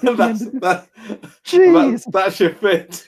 Jeez. That's your fit.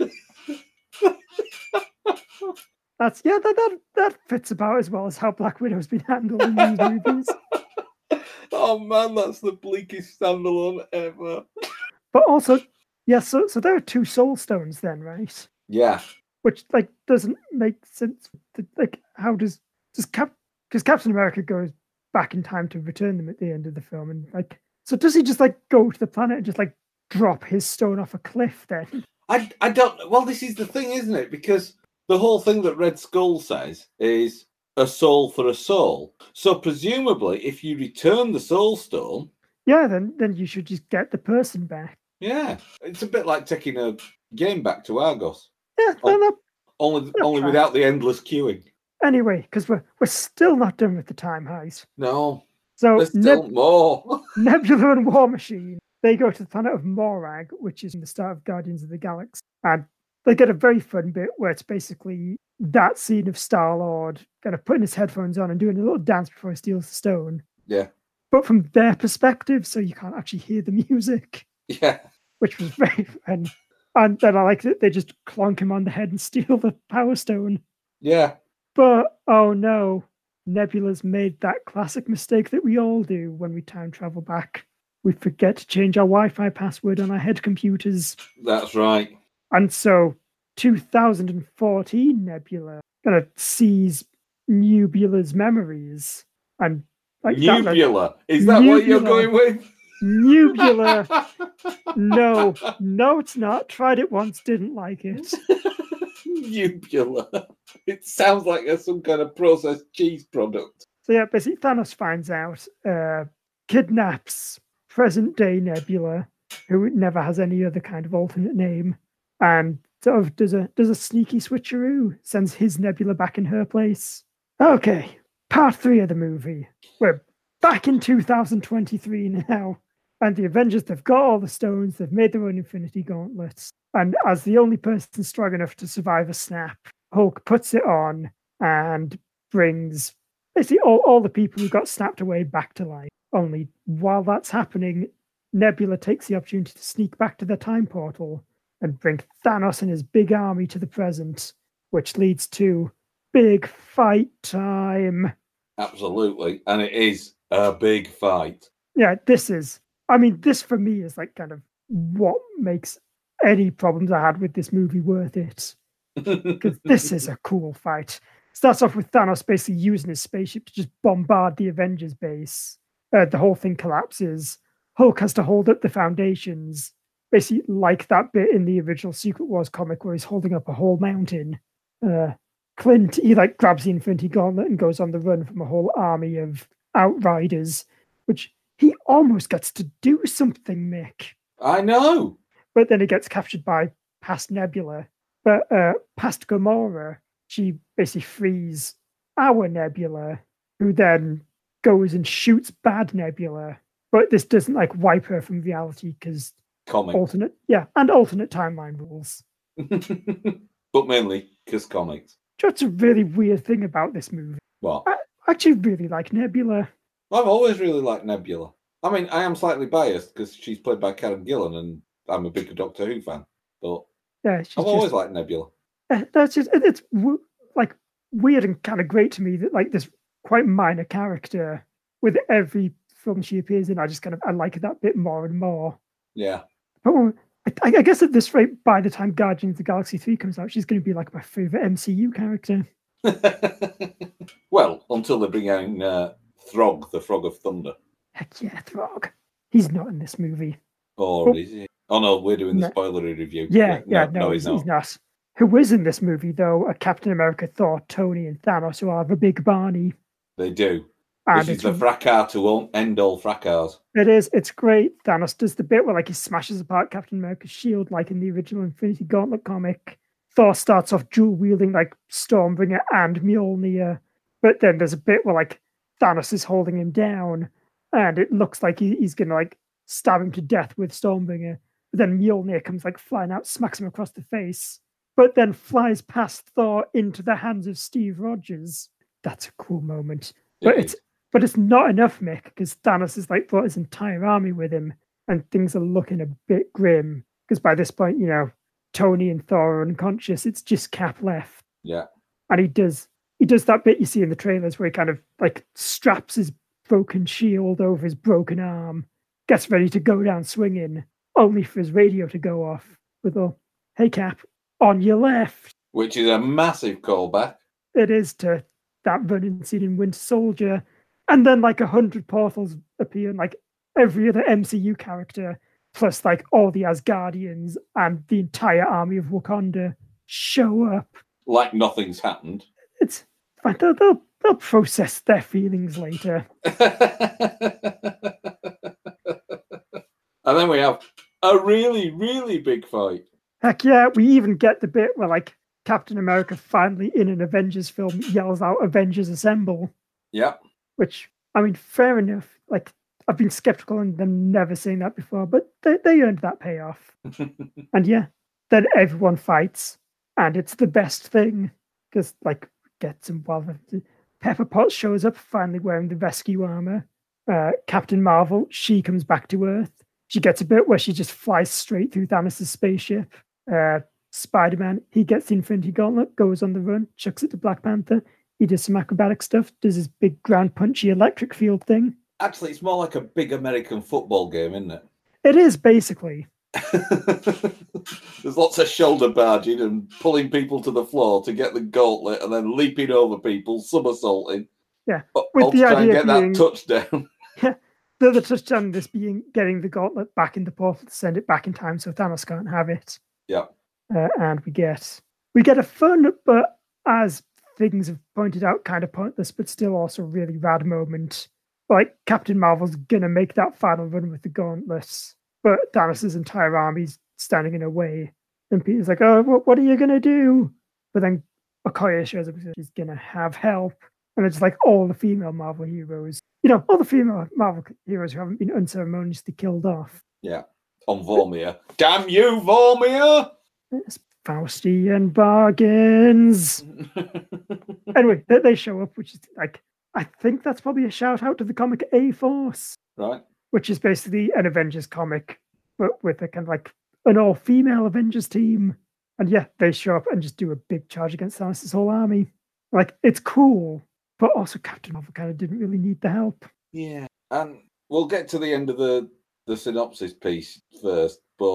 That fits about as well as how Black Widow's been handled in these movies. Oh man, that's the bleakest standalone ever. But also, yeah, so there are 2 Soul Stones then, right? Yeah. Which doesn't make sense. How does because Captain America goes back in time to return them at the end of the film, and so does he just go to the planet and just drop his stone off a cliff then? I don't. Well, this is the thing, isn't it? Because the whole thing that Red Skull says is a soul for a soul. So presumably, if you return the Soul Stone, yeah, then you should just get the person back. Yeah, it's a bit like taking a game back to Argos. Yeah, only without the endless queuing. Anyway, because we're still not done with the time heist. No. So there's still more. Nebula and War Machine, they go to the planet of Morag, which is in the start of Guardians of the Galaxy, and they get a very fun bit where it's basically that scene of Star-Lord kind of putting his headphones on and doing a little dance before he steals the stone. Yeah. But from their perspective, so you can't actually hear the music. Yeah. Which was very fun. And then I like that they just clonk him on the head and steal the Power Stone. Yeah. But, oh no, Nebula's made that classic mistake that we all do when we time travel back. We forget to change our Wi-Fi password on our head computers. That's right. And so 2014 Nebula kind of sees Nebula's memories. And Nebula? Is that what you're going with? Nebula. No, it's not. Tried it once, didn't like it. Nebula. It sounds like some kind of processed cheese product. So yeah, basically Thanos finds out, kidnaps present-day Nebula, who never has any other kind of alternate name, and sort of does a sneaky switcheroo, sends his Nebula back in her place. Okay, part 3 of the movie. We're back in 2023 now. And the Avengers, they've got all the stones, they've made their own Infinity Gauntlets. And as the only person strong enough to survive a snap, Hulk puts it on and brings basically all the people who got snapped away back to life. Only while that's happening, Nebula takes the opportunity to sneak back to the time portal and bring Thanos and his big army to the present, which leads to big fight time. Absolutely. And it is a big fight. Yeah, this for me is kind of what makes any problems I had with this movie worth it. Because this is a cool fight. Starts off with Thanos basically using his spaceship to just bombard the Avengers base. The whole thing collapses. Hulk has to hold up the foundations, basically like that bit in the original Secret Wars comic where he's holding up a whole mountain. Clint, he like grabs the Infinity Gauntlet and goes on the run from a whole army of Outriders, which he almost gets to do something, Mick. I know. But then he gets captured by past Nebula. But past Gamora, she basically frees our Nebula, who then goes and shoots bad Nebula. But this doesn't like wipe her from reality because alternate timeline rules. But mainly because comics. That's a really weird thing about this movie. What? I actually really like Nebula. I've always really liked Nebula. I mean, I am slightly biased because she's played by Karen Gillan, and I'm a big Doctor Who fan. But yeah, I've always liked Nebula. That's just it's like weird and kind of great to me that like this quite minor character with every film she appears in, I like that bit more and more. Yeah. But I guess at this rate, by the time Guardians of the Galaxy 3 comes out, she's going to be like my favorite MCU character. Well, until they bring out Throg, the Frog of Thunder. Heck yeah, Throg. He's not in this movie. Or is he? Oh no, we're doing the spoilery review. No, he's not. Who is in this movie, though, are Captain America, Thor, Tony, and Thanos, who have a big Barney. They do. This is the fracas to won't end all fracas. It is. It's great. Thanos does the bit where like he smashes apart Captain America's shield, like in the original Infinity Gauntlet comic. Thor starts off dual-wielding like Stormbringer and Mjolnir. But then there's a bit where like Thanos is holding him down, and it looks like he's going to like stab him to death with Stormbringer. But then Mjolnir comes like flying out, smacks him across the face, but then flies past Thor into the hands of Steve Rogers. That's a cool moment. But it's not enough, Mick, because Thanos has like brought his entire army with him, and things are looking a bit grim. Because by this point, you know, Tony and Thor are unconscious. It's just Cap left. Yeah. And he does that bit you see in the trailers where he kind of like straps his broken shield over his broken arm, gets ready to go down swinging, only for his radio to go off with a, "Hey Cap, on your left." Which is a massive callback. It is to that running scene in Winter Soldier. And then like 100 portals appear, and like every other MCU character, plus like all the Asgardians and the entire army of Wakanda show up. Like nothing's happened. It's fine. They'll process their feelings later. And then we have a really, really big fight. Heck yeah, we even get the bit where like Captain America finally in an Avengers film yells out "Avengers Assemble." Yeah. Which, I mean, fair enough. Like, I've been skeptical on them never saying that before, but they earned that payoff. And yeah, then everyone fights, and it's the best thing. Because, like, get some Pepper Potts shows up, finally wearing the rescue armor. Captain Marvel, she comes back to Earth. She gets a bit where she just flies straight through Thanos' spaceship. Spider-Man, he gets the Infinity Gauntlet, goes on the run, chucks it to Black Panther. He does some acrobatic stuff, does his big ground punchy electric field thing. Actually, it's more like a big American football game, isn't it? It is, basically. There's lots of shoulder barging and pulling people to the floor to get the gauntlet and then leaping over people, somersaulting. Yeah. With the idea to get that touchdown. Yeah. The touchdown in this being getting the gauntlet back in the portal to send it back in time so Thanos can't have it. Yeah. And we get a fun, but as things have pointed out, kind of pointless, but still also really rad moment. Like, Captain Marvel's gonna make that final run with the gauntlets, but Thanos' entire army's standing in her way. And Peter's like, "Oh, what are you gonna do?" But then Okoye shows up and says she's gonna have help. And it's like all the female Marvel heroes, all the female Marvel heroes who haven't been unceremoniously killed off. Yeah, on Vormir. Damn you, Vormir! It's Faustian bargains. Anyway, they show up, which is like, I think that's probably a shout out to the comic A-Force. Right. Which is basically an Avengers comic, but with a kind of like an all-female Avengers team. And yeah, they show up and just do a big charge against Thanos' whole army. Like, it's cool, but also Captain Marvel kind of didn't really need the help. Yeah, and we'll get to the end of the synopsis piece first, but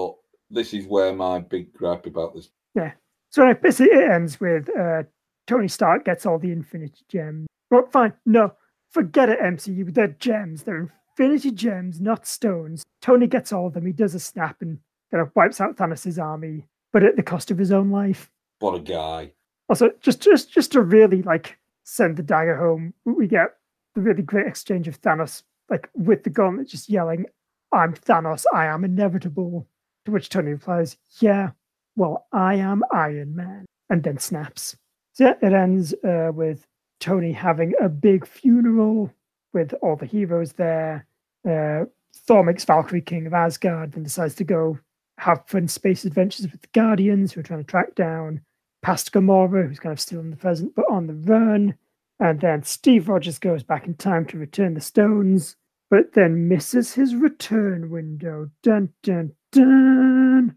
this is where my big gripe about this. Yeah. So it ends with Tony Stark gets all the Infinity Gems. Well, fine. No, forget it, MCU. They're gems. They're Infinity Gems, not stones. Tony gets all of them. He does a snap and kind of wipes out Thanos' army, but at the cost of his own life. What a guy. Also, just to really like send the dagger home, we get the really great exchange of Thanos like with the gauntlet just yelling, "I'm Thanos, I am inevitable." To which Tony replies, "Yeah, well, I am Iron Man," and then snaps. So yeah, it ends with Tony having a big funeral with all the heroes there. Thor makes Valkyrie king of Asgard and decides to go have fun space adventures with the Guardians, who are trying to track down past Gamora, who's kind of still in the present but on the run. And then Steve Rogers goes back in time to return the stones, but then misses his return window. Dun, dun, dun.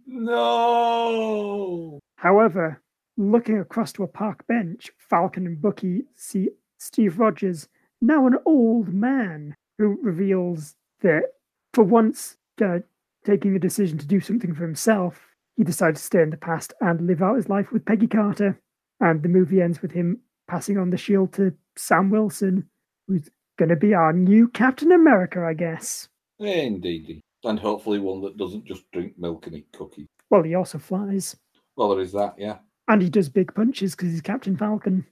No! However, looking across to a park bench, Falcon and Bucky see Steve Rogers, now an old man, who reveals that for once taking a decision to do something for himself, he decided to stay in the past and live out his life with Peggy Carter. And the movie ends with him passing on the shield to Sam Wilson, who's going to be our new Captain America, I guess. Indeed. And hopefully one that doesn't just drink milk and eat cookies. Well, he also flies. Well, there is that, yeah. And he does big punches because he's Captain Falcon.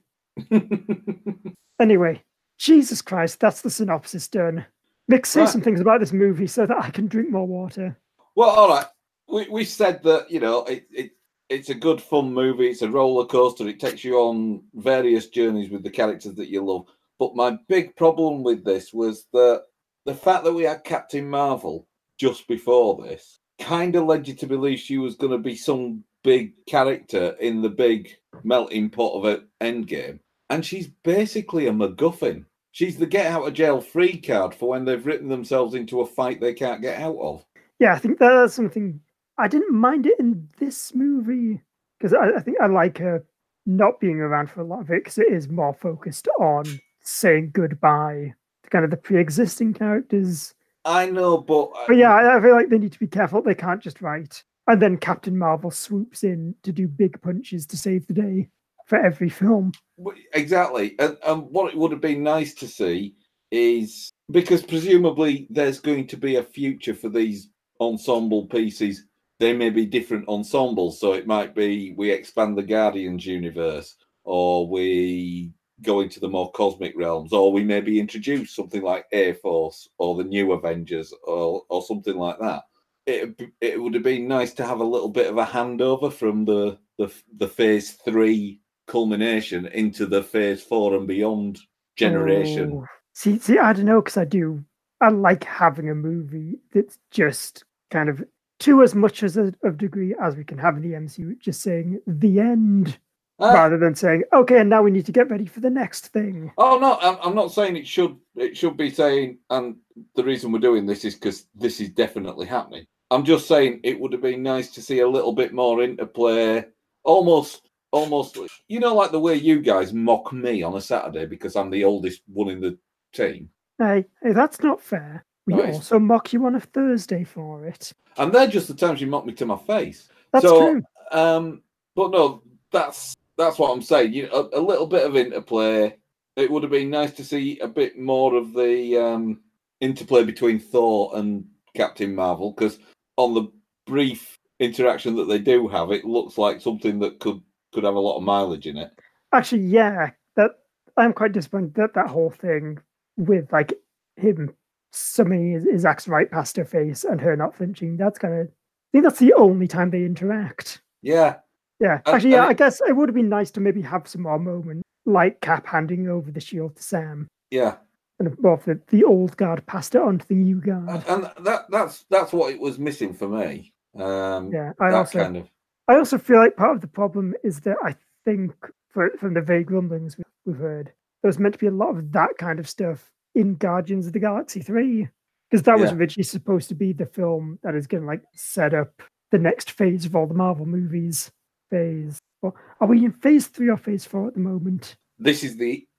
Anyway, Jesus Christ, that's the synopsis done. Mick, say some things about this movie so that I can drink more water. Well, all right. We said that, you know, it's a good fun movie. It's a roller coaster. It takes you on various journeys with the characters that you love. But my big problem with this was that the fact that we had Captain Marvel just before this kind of led you to believe she was going to be some big character in the big melting pot of an Endgame. And she's basically a MacGuffin. She's the get out of jail free card for when they've written themselves into a fight they can't get out of. Yeah, I think that's something. I didn't mind it in this movie because I think I like her not being around for a lot of it because it is more focused on saying goodbye to kind of the pre-existing characters. I know, but yeah, I feel like they need to be careful. They can't just write. And then Captain Marvel swoops in to do big punches to save the day for every film. Exactly. And what it would have been nice to see is, because presumably there's going to be a future for these ensemble pieces. They may be different ensembles, so it might be we expand the Guardians universe, or we go into the more cosmic realms, or we maybe introduce something like Air Force or the New Avengers or something like that. It would have been nice to have a little bit of a handover from the Phase 3 culmination into the Phase 4 and beyond generation. Oh. See, I don't know, because I like having a movie that's just kind of to as much as a degree as we can have in the MCU, just saying the end, rather than saying, okay, and now we need to get ready for the next thing. Oh no, I'm not saying it should be saying, and the reason we're doing this is because this is definitely happening. I'm just saying it would have been nice to see a little bit more interplay, almost, you know, like the way you guys mock me on a Saturday because I'm the oldest one in the team. Hey, that's not fair. We also mock you on a Thursday for it. And they're just the times you mock me to my face. That's true. But no, that's what I'm saying. You know, a little bit of interplay. It would have been nice to see a bit more of the interplay between Thor and Captain Marvel, because on the brief interaction that they do have, it looks like something that could have a lot of mileage in it. Actually, yeah, that I'm quite disappointed that whole thing with like him summoning his axe right past her face and her not flinching. I think that's the only time they interact. Yeah. Yeah. Actually, I guess it would have been nice to maybe have some more moments, like Cap handing over the shield to Sam. Yeah. And well, the old guard passed it on to the new guard. And that's what it was missing for me. I also feel like part of the problem is that I think from the vague rumblings we've heard, there was meant to be a lot of that kind of stuff in Guardians of the Galaxy 3, because that was originally supposed to be the film that is going to like set up the next phase of all the Marvel movies. Are we in phase 3 or phase 4 at the moment? This is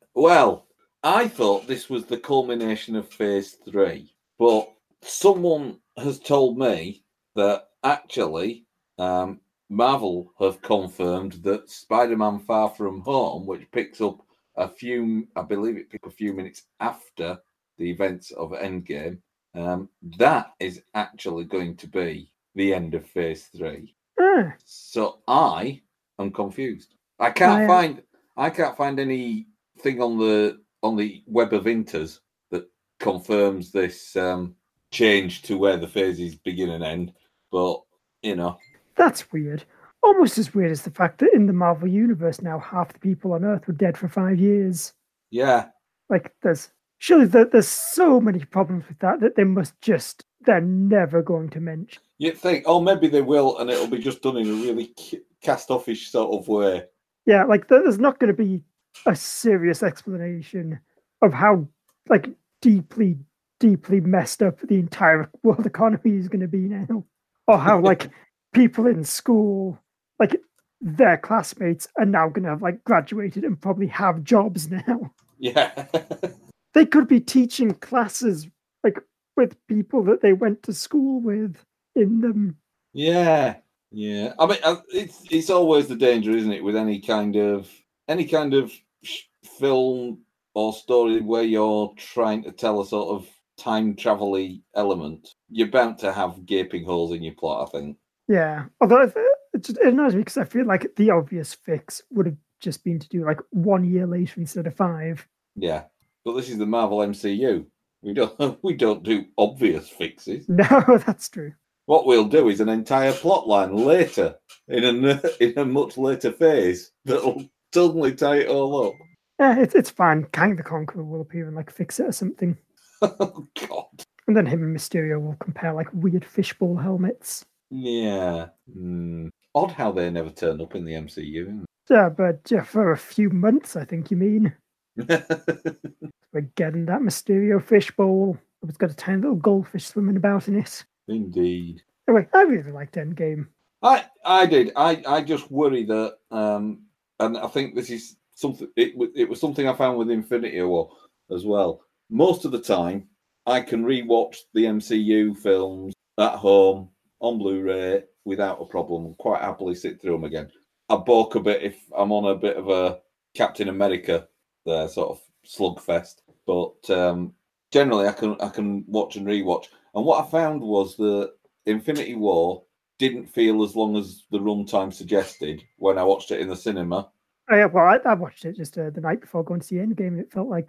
I thought this was the culmination of phase 3, but someone has told me that actually Marvel have confirmed that Spider-Man Far From Home, which picks up I believe it picks up a few minutes after the events of Endgame, that is actually going to be the end of Phase 3. So I am confused. I can't find anything on the web of Inters that confirms this change to where the phases begin and end. But that's weird. Almost as weird as the fact that in the Marvel universe now half the people on Earth were dead for 5 years. Yeah. Like there's so many problems with that they're never going to mention. You'd think, maybe they will, and it'll be just done in a really cast-offish sort of way. Yeah, like there's not going to be a serious explanation of how like deeply messed up the entire world economy is going to be now, or how like people in school, like their classmates, are now going to have like graduated and probably have jobs now. Yeah. They could be teaching classes like with people that they went to school with in them. Yeah. I mean, it's always the danger, isn't it, with any kind of film or story where you're trying to tell a sort of time travel-y element. You're bound to have gaping holes in your plot, I think. Yeah, although it annoys me because I feel like the obvious fix would have just been to do like 1 year later instead of 5. Yeah, but this is the Marvel MCU. We don't do obvious fixes. No, that's true. What we'll do is an entire plot line later in a much later phase that'll suddenly tie it all up. Yeah, it's fine. Kang the Conqueror will appear and like fix it or something. Oh God! And then him and Mysterio will compare like weird fishbowl helmets. Yeah. Odd how they never turn up in the MCU. Yeah, but for a few months, I think you mean. We're getting that Mysterio fishbowl. It's got a tiny little goldfish swimming about in it. Indeed. Anyway, I really liked Endgame. I did. I just worry that, and I think this is something. It was something I found with Infinity War as well. Most of the time, I can rewatch the MCU films at home on Blu-ray without a problem. Quite happily sit through them again. I balk a bit if I'm on a bit of a Captain America sort of slugfest, but generally I can watch and rewatch. And what I found was that Infinity War didn't feel as long as the runtime suggested when I watched it in the cinema. Oh, yeah, well, I watched it just the night before going to see Endgame, and it felt like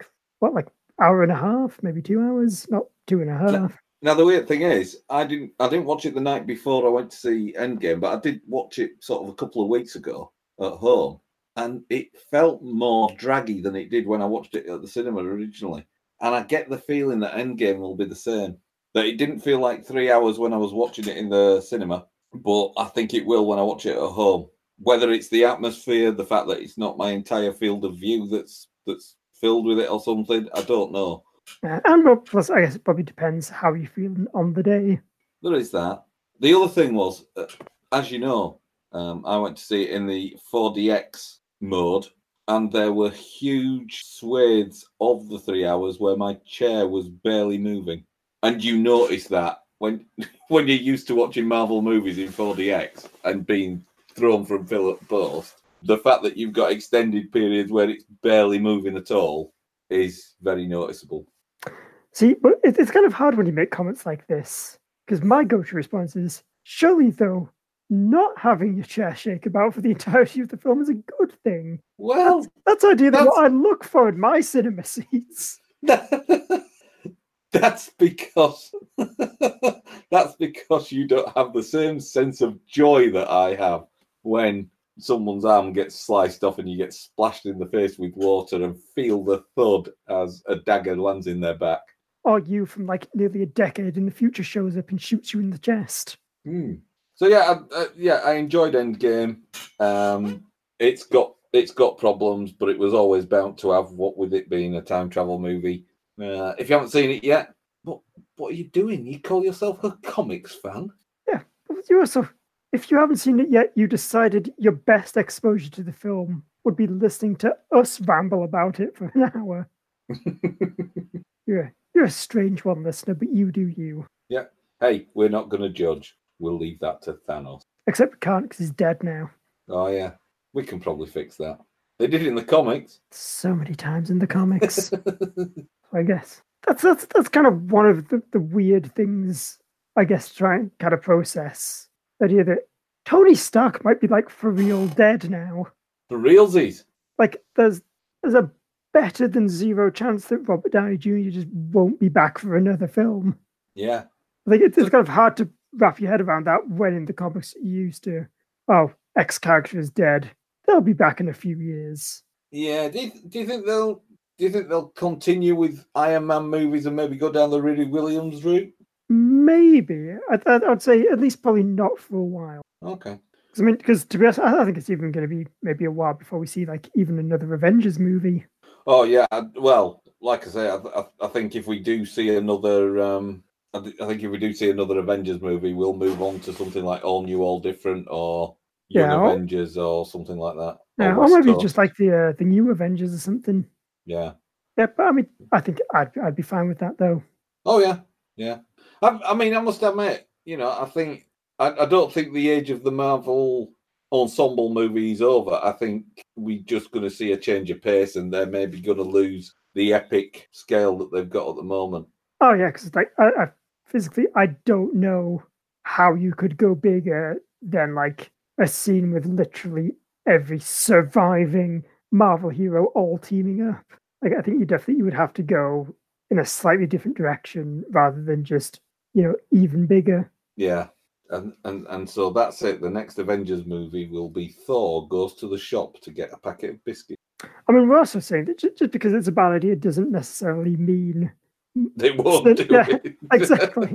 hour and a half, maybe 2 hours, not 2.5. Now the weird thing is, I didn't watch it the night before I went to see Endgame, but I did watch it sort of a couple of weeks ago at home, and it felt more draggy than it did when I watched it at the cinema originally. And I get the feeling that Endgame will be the same. That it didn't feel like 3 hours when I was watching it in the cinema, but I think it will when I watch it at home. Whether it's the atmosphere, the fact that it's not my entire field of view that's filled with it or something, I don't know. And plus, I guess it probably depends how you're feeling on the day. There is that. The other thing was, as you know, I went to see it in the 4DX mode, and there were huge swathes of the 3 hours where my chair was barely moving. And you notice that when you're used to watching Marvel movies in 4DX and being thrown from pillar to post, the fact that you've got extended periods where it's barely moving at all is very noticeable. See, but it's kind of hard when you make comments like this, because my go-to response is, surely, though, not having your chair shake about for the entirety of the film is a good thing. Well, that's ideally what I look for in my cinema seats. That's because you don't have the same sense of joy that I have when someone's arm gets sliced off and you get splashed in the face with water and feel the thud as a dagger lands in their back. Or you from like nearly a decade in the future shows up and shoots you in the chest. So I enjoyed Endgame. It's got problems, but it was always bound to have, what with it being a time travel movie. If you haven't seen it yet, what are you doing? You call yourself a comics fan? Yeah, you also, if you haven't seen it yet, you decided your best exposure to the film would be listening to us ramble about it for an hour. You're a strange one, listener, but you do you. Yeah. Hey, we're not going to judge. We'll leave that to Thanos. Except we can't because he's dead now. Oh, yeah. We can probably fix that. They did it in the comics. So many times in the comics. I guess that's kind of one of the weird things, I guess, to try and kind of process. The idea that Tony Stark might be like for real dead now. For realsies. Like there's a better than zero chance that Robert Downey Jr. just won't be back for another film. Yeah. I think it's kind of hard to wrap your head around that when in the comics you used to, oh, X character is dead. They'll be back in a few years. Yeah. Do you think they'll continue with Iron Man movies and maybe go down the Riri Williams route? Maybe. I'd say at least probably not for a while. Okay. Because to be honest, I think it's even going to be maybe a while before we see like even another Avengers movie. Oh yeah. Well, like I say, I think if we do see another, I think if we do see another Avengers movie, we'll move on to something like All New, All Different, or Young Avengers, or something like that. Yeah, or maybe just like the New Avengers or something. Yeah. Yeah, but I think I'd be fine with that though. Oh yeah, yeah. I must admit, I think I don't think the age of the Marvel ensemble movie is over. I think we're just going to see a change of pace, and they're maybe going to lose the epic scale that they've got at the moment. Oh yeah, because like I physically I don't know how you could go bigger than like a scene with literally every surviving Marvel hero all teaming up. Like I think you would have to go in a slightly different direction rather than just even bigger. Yeah. And so that's it. The next Avengers movie will be Thor goes to the shop to get a packet of biscuits. I mean, we're also saying that just because it's a bad idea doesn't necessarily mean they won't do it. Exactly.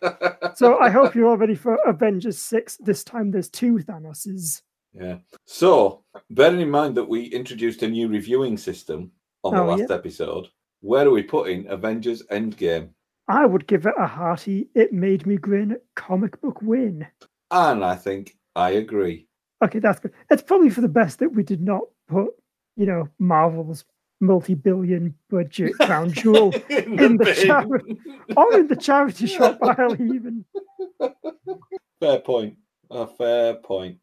So I hope you're all ready for Avengers 6. This time there's 2 Thanoses. Yeah. So bearing in mind that we introduced a new reviewing system on the last episode, where are we putting Avengers Endgame? I would give it a hearty, it made me grin comic book win. And I think I agree. Okay, that's good. It's probably for the best that we did not put, Marvel's multi-billion budget crown jewel in the charity shop aisle even. Fair point. A fair point.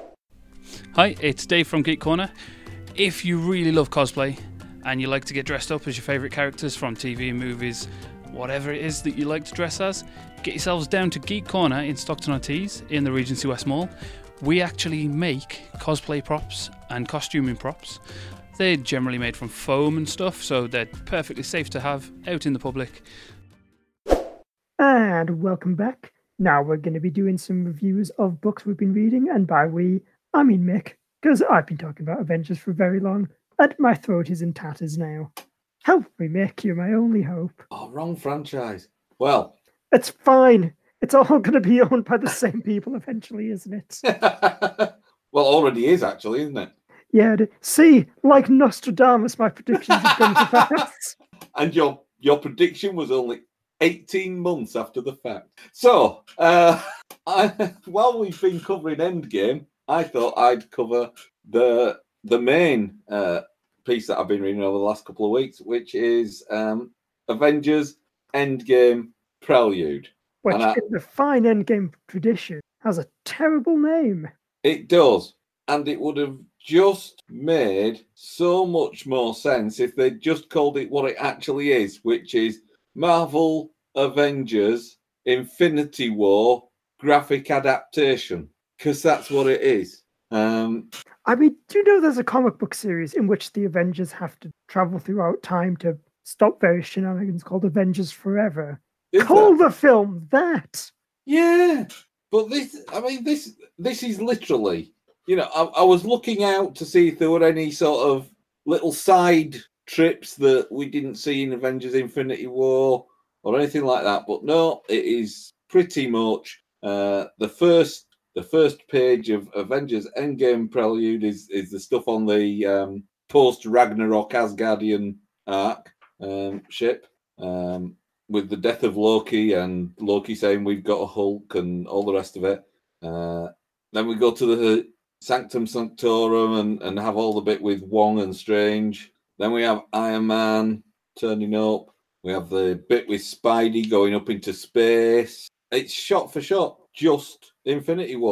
Hi, it's Dave from Geek Corner. If you really love cosplay and you like to get dressed up as your favourite characters from TV and movies, whatever it is that you like to dress as, get yourselves down to Geek Corner in Stockton-on-Tees in the Regency West Mall. We actually make cosplay props and costuming props. They're generally made from foam and stuff, so they're perfectly safe to have out in the public. And welcome back. Now we're going to be doing some reviews of books we've been reading, and by we, I mean Mick, because I've been talking about Avengers for very long, and my throat is in tatters now. Help me, Mick, you're my only hope. Oh, wrong franchise. Well, it's fine. It's all going to be owned by the same people eventually, isn't it? Well, already is, actually, isn't it? Yeah, see, like Nostradamus, my predictions have come to pass. And your prediction was only 18 months after the fact. So, while we've been covering Endgame, I thought I'd cover the main piece that I've been reading over the last couple of weeks, which is Avengers Endgame Prelude. Which, in the fine Endgame tradition, has a terrible name. It does. And it would have just made so much more sense if they'd just called it what it actually is, which is Marvel Avengers Infinity War graphic adaptation, because that's what it is. I mean, do you know there's a comic book series in which the Avengers have to travel throughout time to stop various shenanigans called Avengers Forever? Call the film that. Yeah, but this is literally, I was looking out to see if there were any sort of little side trips that we didn't see in Avengers Infinity War or anything like that, but no, it is pretty much the first page of Avengers Endgame Prelude is the stuff on the post Ragnarok Asgardian arc ship. With the death of Loki and Loki saying we've got a Hulk and all the rest of it. Then we go to the Sanctum Sanctorum and have all the bit with Wong and Strange. Then we have Iron Man turning up. We have the bit with Spidey going up into space. It's shot for shot, just Infinity War.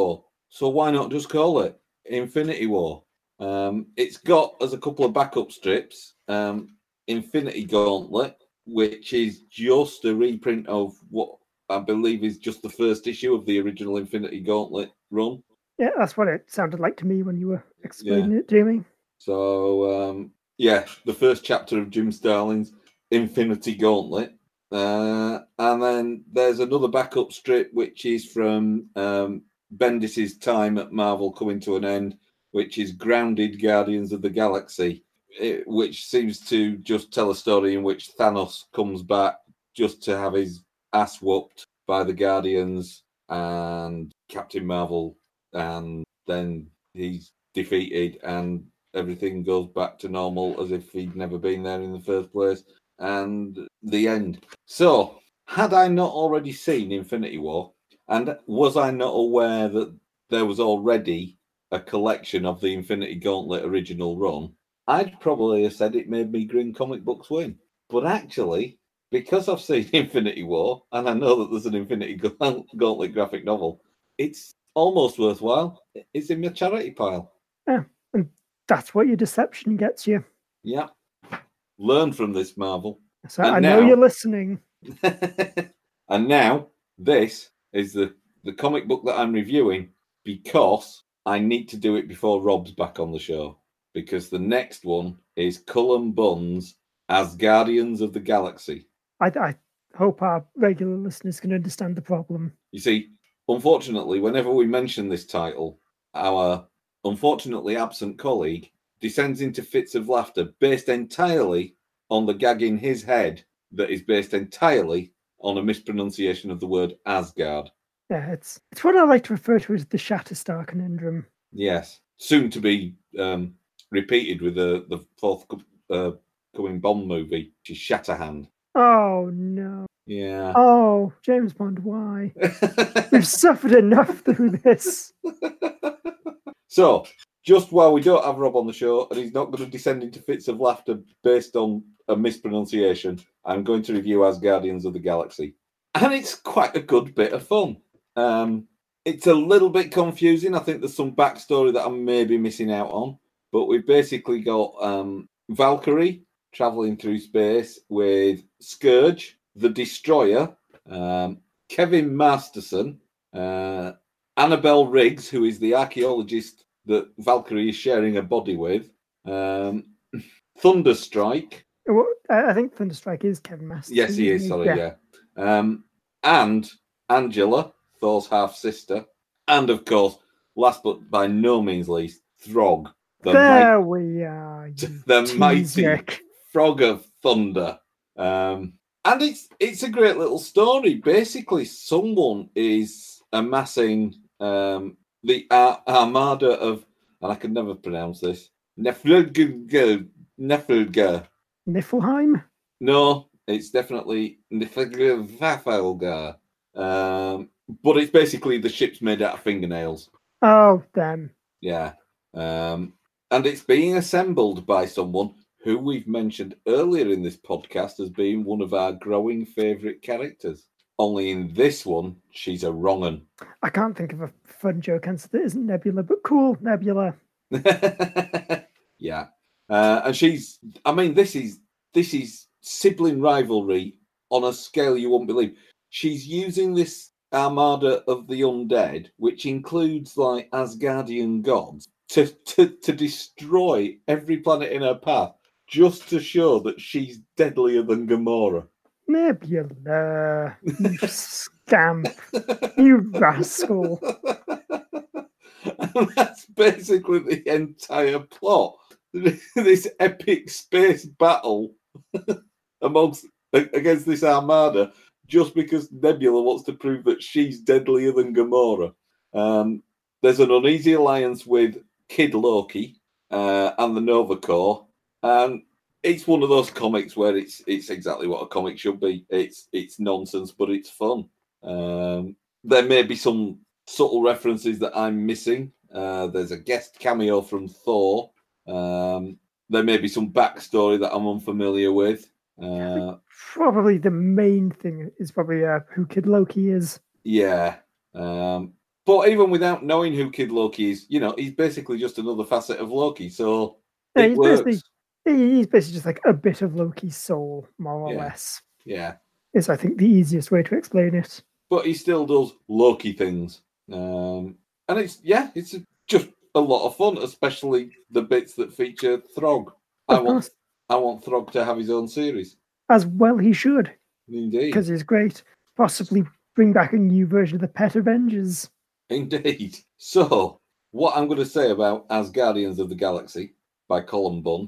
so why not just call it Infinity War? It's got as a couple of backup strips, Infinity Gauntlet, which is just a reprint of what I believe is just the first issue of the original Infinity Gauntlet run. Yeah, that's what it sounded like to me when you were explaining it to me. So, the first chapter of Jim Starlin's Infinity Gauntlet. And then there's another backup strip, which is from Bendis's time at Marvel coming to an end, which is Grounded Guardians of the Galaxy, which seems to just tell a story in which Thanos comes back just to have his ass whooped by the Guardians and Captain Marvel, and then he's defeated and everything goes back to normal as if he'd never been there in the first place, and the end. So, had I not already seen Infinity War, and was I not aware that there was already a collection of the Infinity Gauntlet original run, I'd probably have said it made me Green Comic Books win. But actually, because I've seen Infinity War, and I know that there's an Infinity Gauntlet graphic novel, it's almost worthwhile. It's in my charity pile. Yeah, and that's what your deception gets you. Yeah. Learn from this, Marvel. So I know you're listening. And now, this is the comic book that I'm reviewing because I need to do it before Rob's back on the show. Because the next one is Cullen Bunn's Asgardians of the Galaxy. I hope our regular listeners can understand the problem. You see, unfortunately, whenever we mention this title, our unfortunately absent colleague descends into fits of laughter based entirely on the gag in his head that is based entirely on a mispronunciation of the word Asgard. Yeah, it's what I like to refer to as the Shatterstar conundrum. Yes, soon to be repeated with the forthcoming Bond movie, which is Shatterhand. Oh, no. Yeah. Oh, James Bond, why? We've suffered enough through this. So, just while we don't have Rob on the show, and he's not going to descend into fits of laughter based on a mispronunciation, I'm going to review Asgardians of the Galaxy. And it's quite a good bit of fun. It's a little bit confusing. I think there's some backstory that I'm maybe missing out on. But we've basically got Valkyrie traveling through space with Scourge, the Destroyer, Kevin Masterson, Annabelle Riggs, who is the archaeologist that Valkyrie is sharing a body with, Thunderstrike. Well, I think Thunderstrike is Kevin Masterson. Yes, he is. Sorry, yeah. And Angela, Thor's half sister, and of course, last but by no means least, Throg. There we are. The mighty Frog of Thunder. And it's a great little story. Basically, someone is amassing the armada of, and I can never pronounce this, Niflheim? No, it's definitely Niflheim. But it's basically the ship's made out of fingernails. Oh, damn. Yeah. And it's being assembled by someone who we've mentioned earlier in this podcast as being one of our growing favourite characters. Only in this one, she's a wrong 'un. I can't think of a fun joke answer that isn't Nebula, but cool, Nebula. Yeah. And she's, I mean, this is sibling rivalry on a scale you won't believe. She's using this armada of the undead, which includes like Asgardian gods, to destroy every planet in her path, just to show that she's deadlier than Gamora. Nebula, you scamp, you rascal. And that's basically the entire plot. This epic space battle against this armada, just because Nebula wants to prove that she's deadlier than Gamora. There's an uneasy alliance with Kid Loki and the Nova Corps, and it's one of those comics where it's exactly what a comic should be. It's nonsense, but it's fun. There may be some subtle references that I'm missing. There's a guest cameo from Thor. There may be some backstory that I'm unfamiliar with. Probably the main thing is probably who Kid Loki is. Yeah. But But even without knowing who Kid Loki is, he's basically just another facet of Loki. So Yeah, it he's works. He's basically just like a bit of Loki's soul, more or less. Yeah. Is, I think, the easiest way to explain it. But he still does Loki things. And it's just a lot of fun, especially the bits that feature Throg. I want Throg to have his own series. As well he should. Indeed. Because he's great. Possibly bring back a new version of the Pet Avengers. Indeed. So, what I'm going to say about As Guardians of the Galaxy by Cullen Bunn,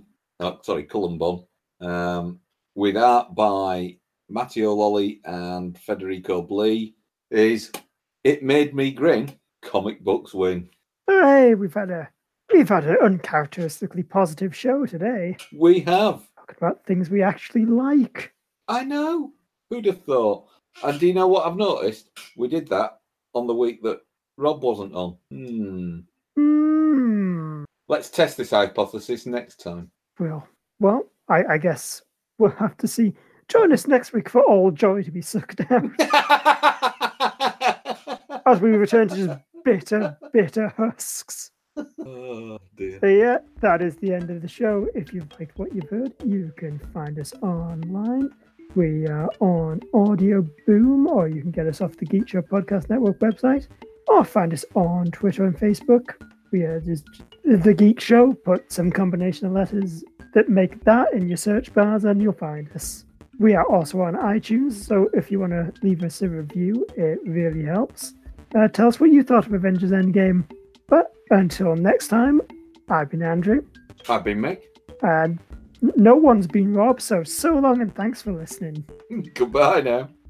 with art by Matteo Lolli and Federico Blee, is it made me grin. Comic books win. Hey, we've had an uncharacteristically positive show today. We have. Talking about things we actually like. I know. Who'd have thought? And do you know what I've noticed? We did that on the week that Rob wasn't on. Let's test this hypothesis next time. Well, I guess we'll have to see. Join us next week for all joy to be sucked out. As we return to just bitter husks. Oh, dear. So yeah, that is the end of the show. If you've liked what you've heard, you can find us online. We are on Audio Boom, or you can get us off the Geek Show Podcast Network website, or find us on Twitter and Facebook. We are just The Geek Show. Put some combination of letters that make that in your search bars and you'll find us. We are also on iTunes, so if you want to leave us a review, it really helps. Tell us what you thought of Avengers Endgame. But until next time, I've been Andrew. I've been Mick. And no one's been Rob, so long and thanks for listening. Goodbye now.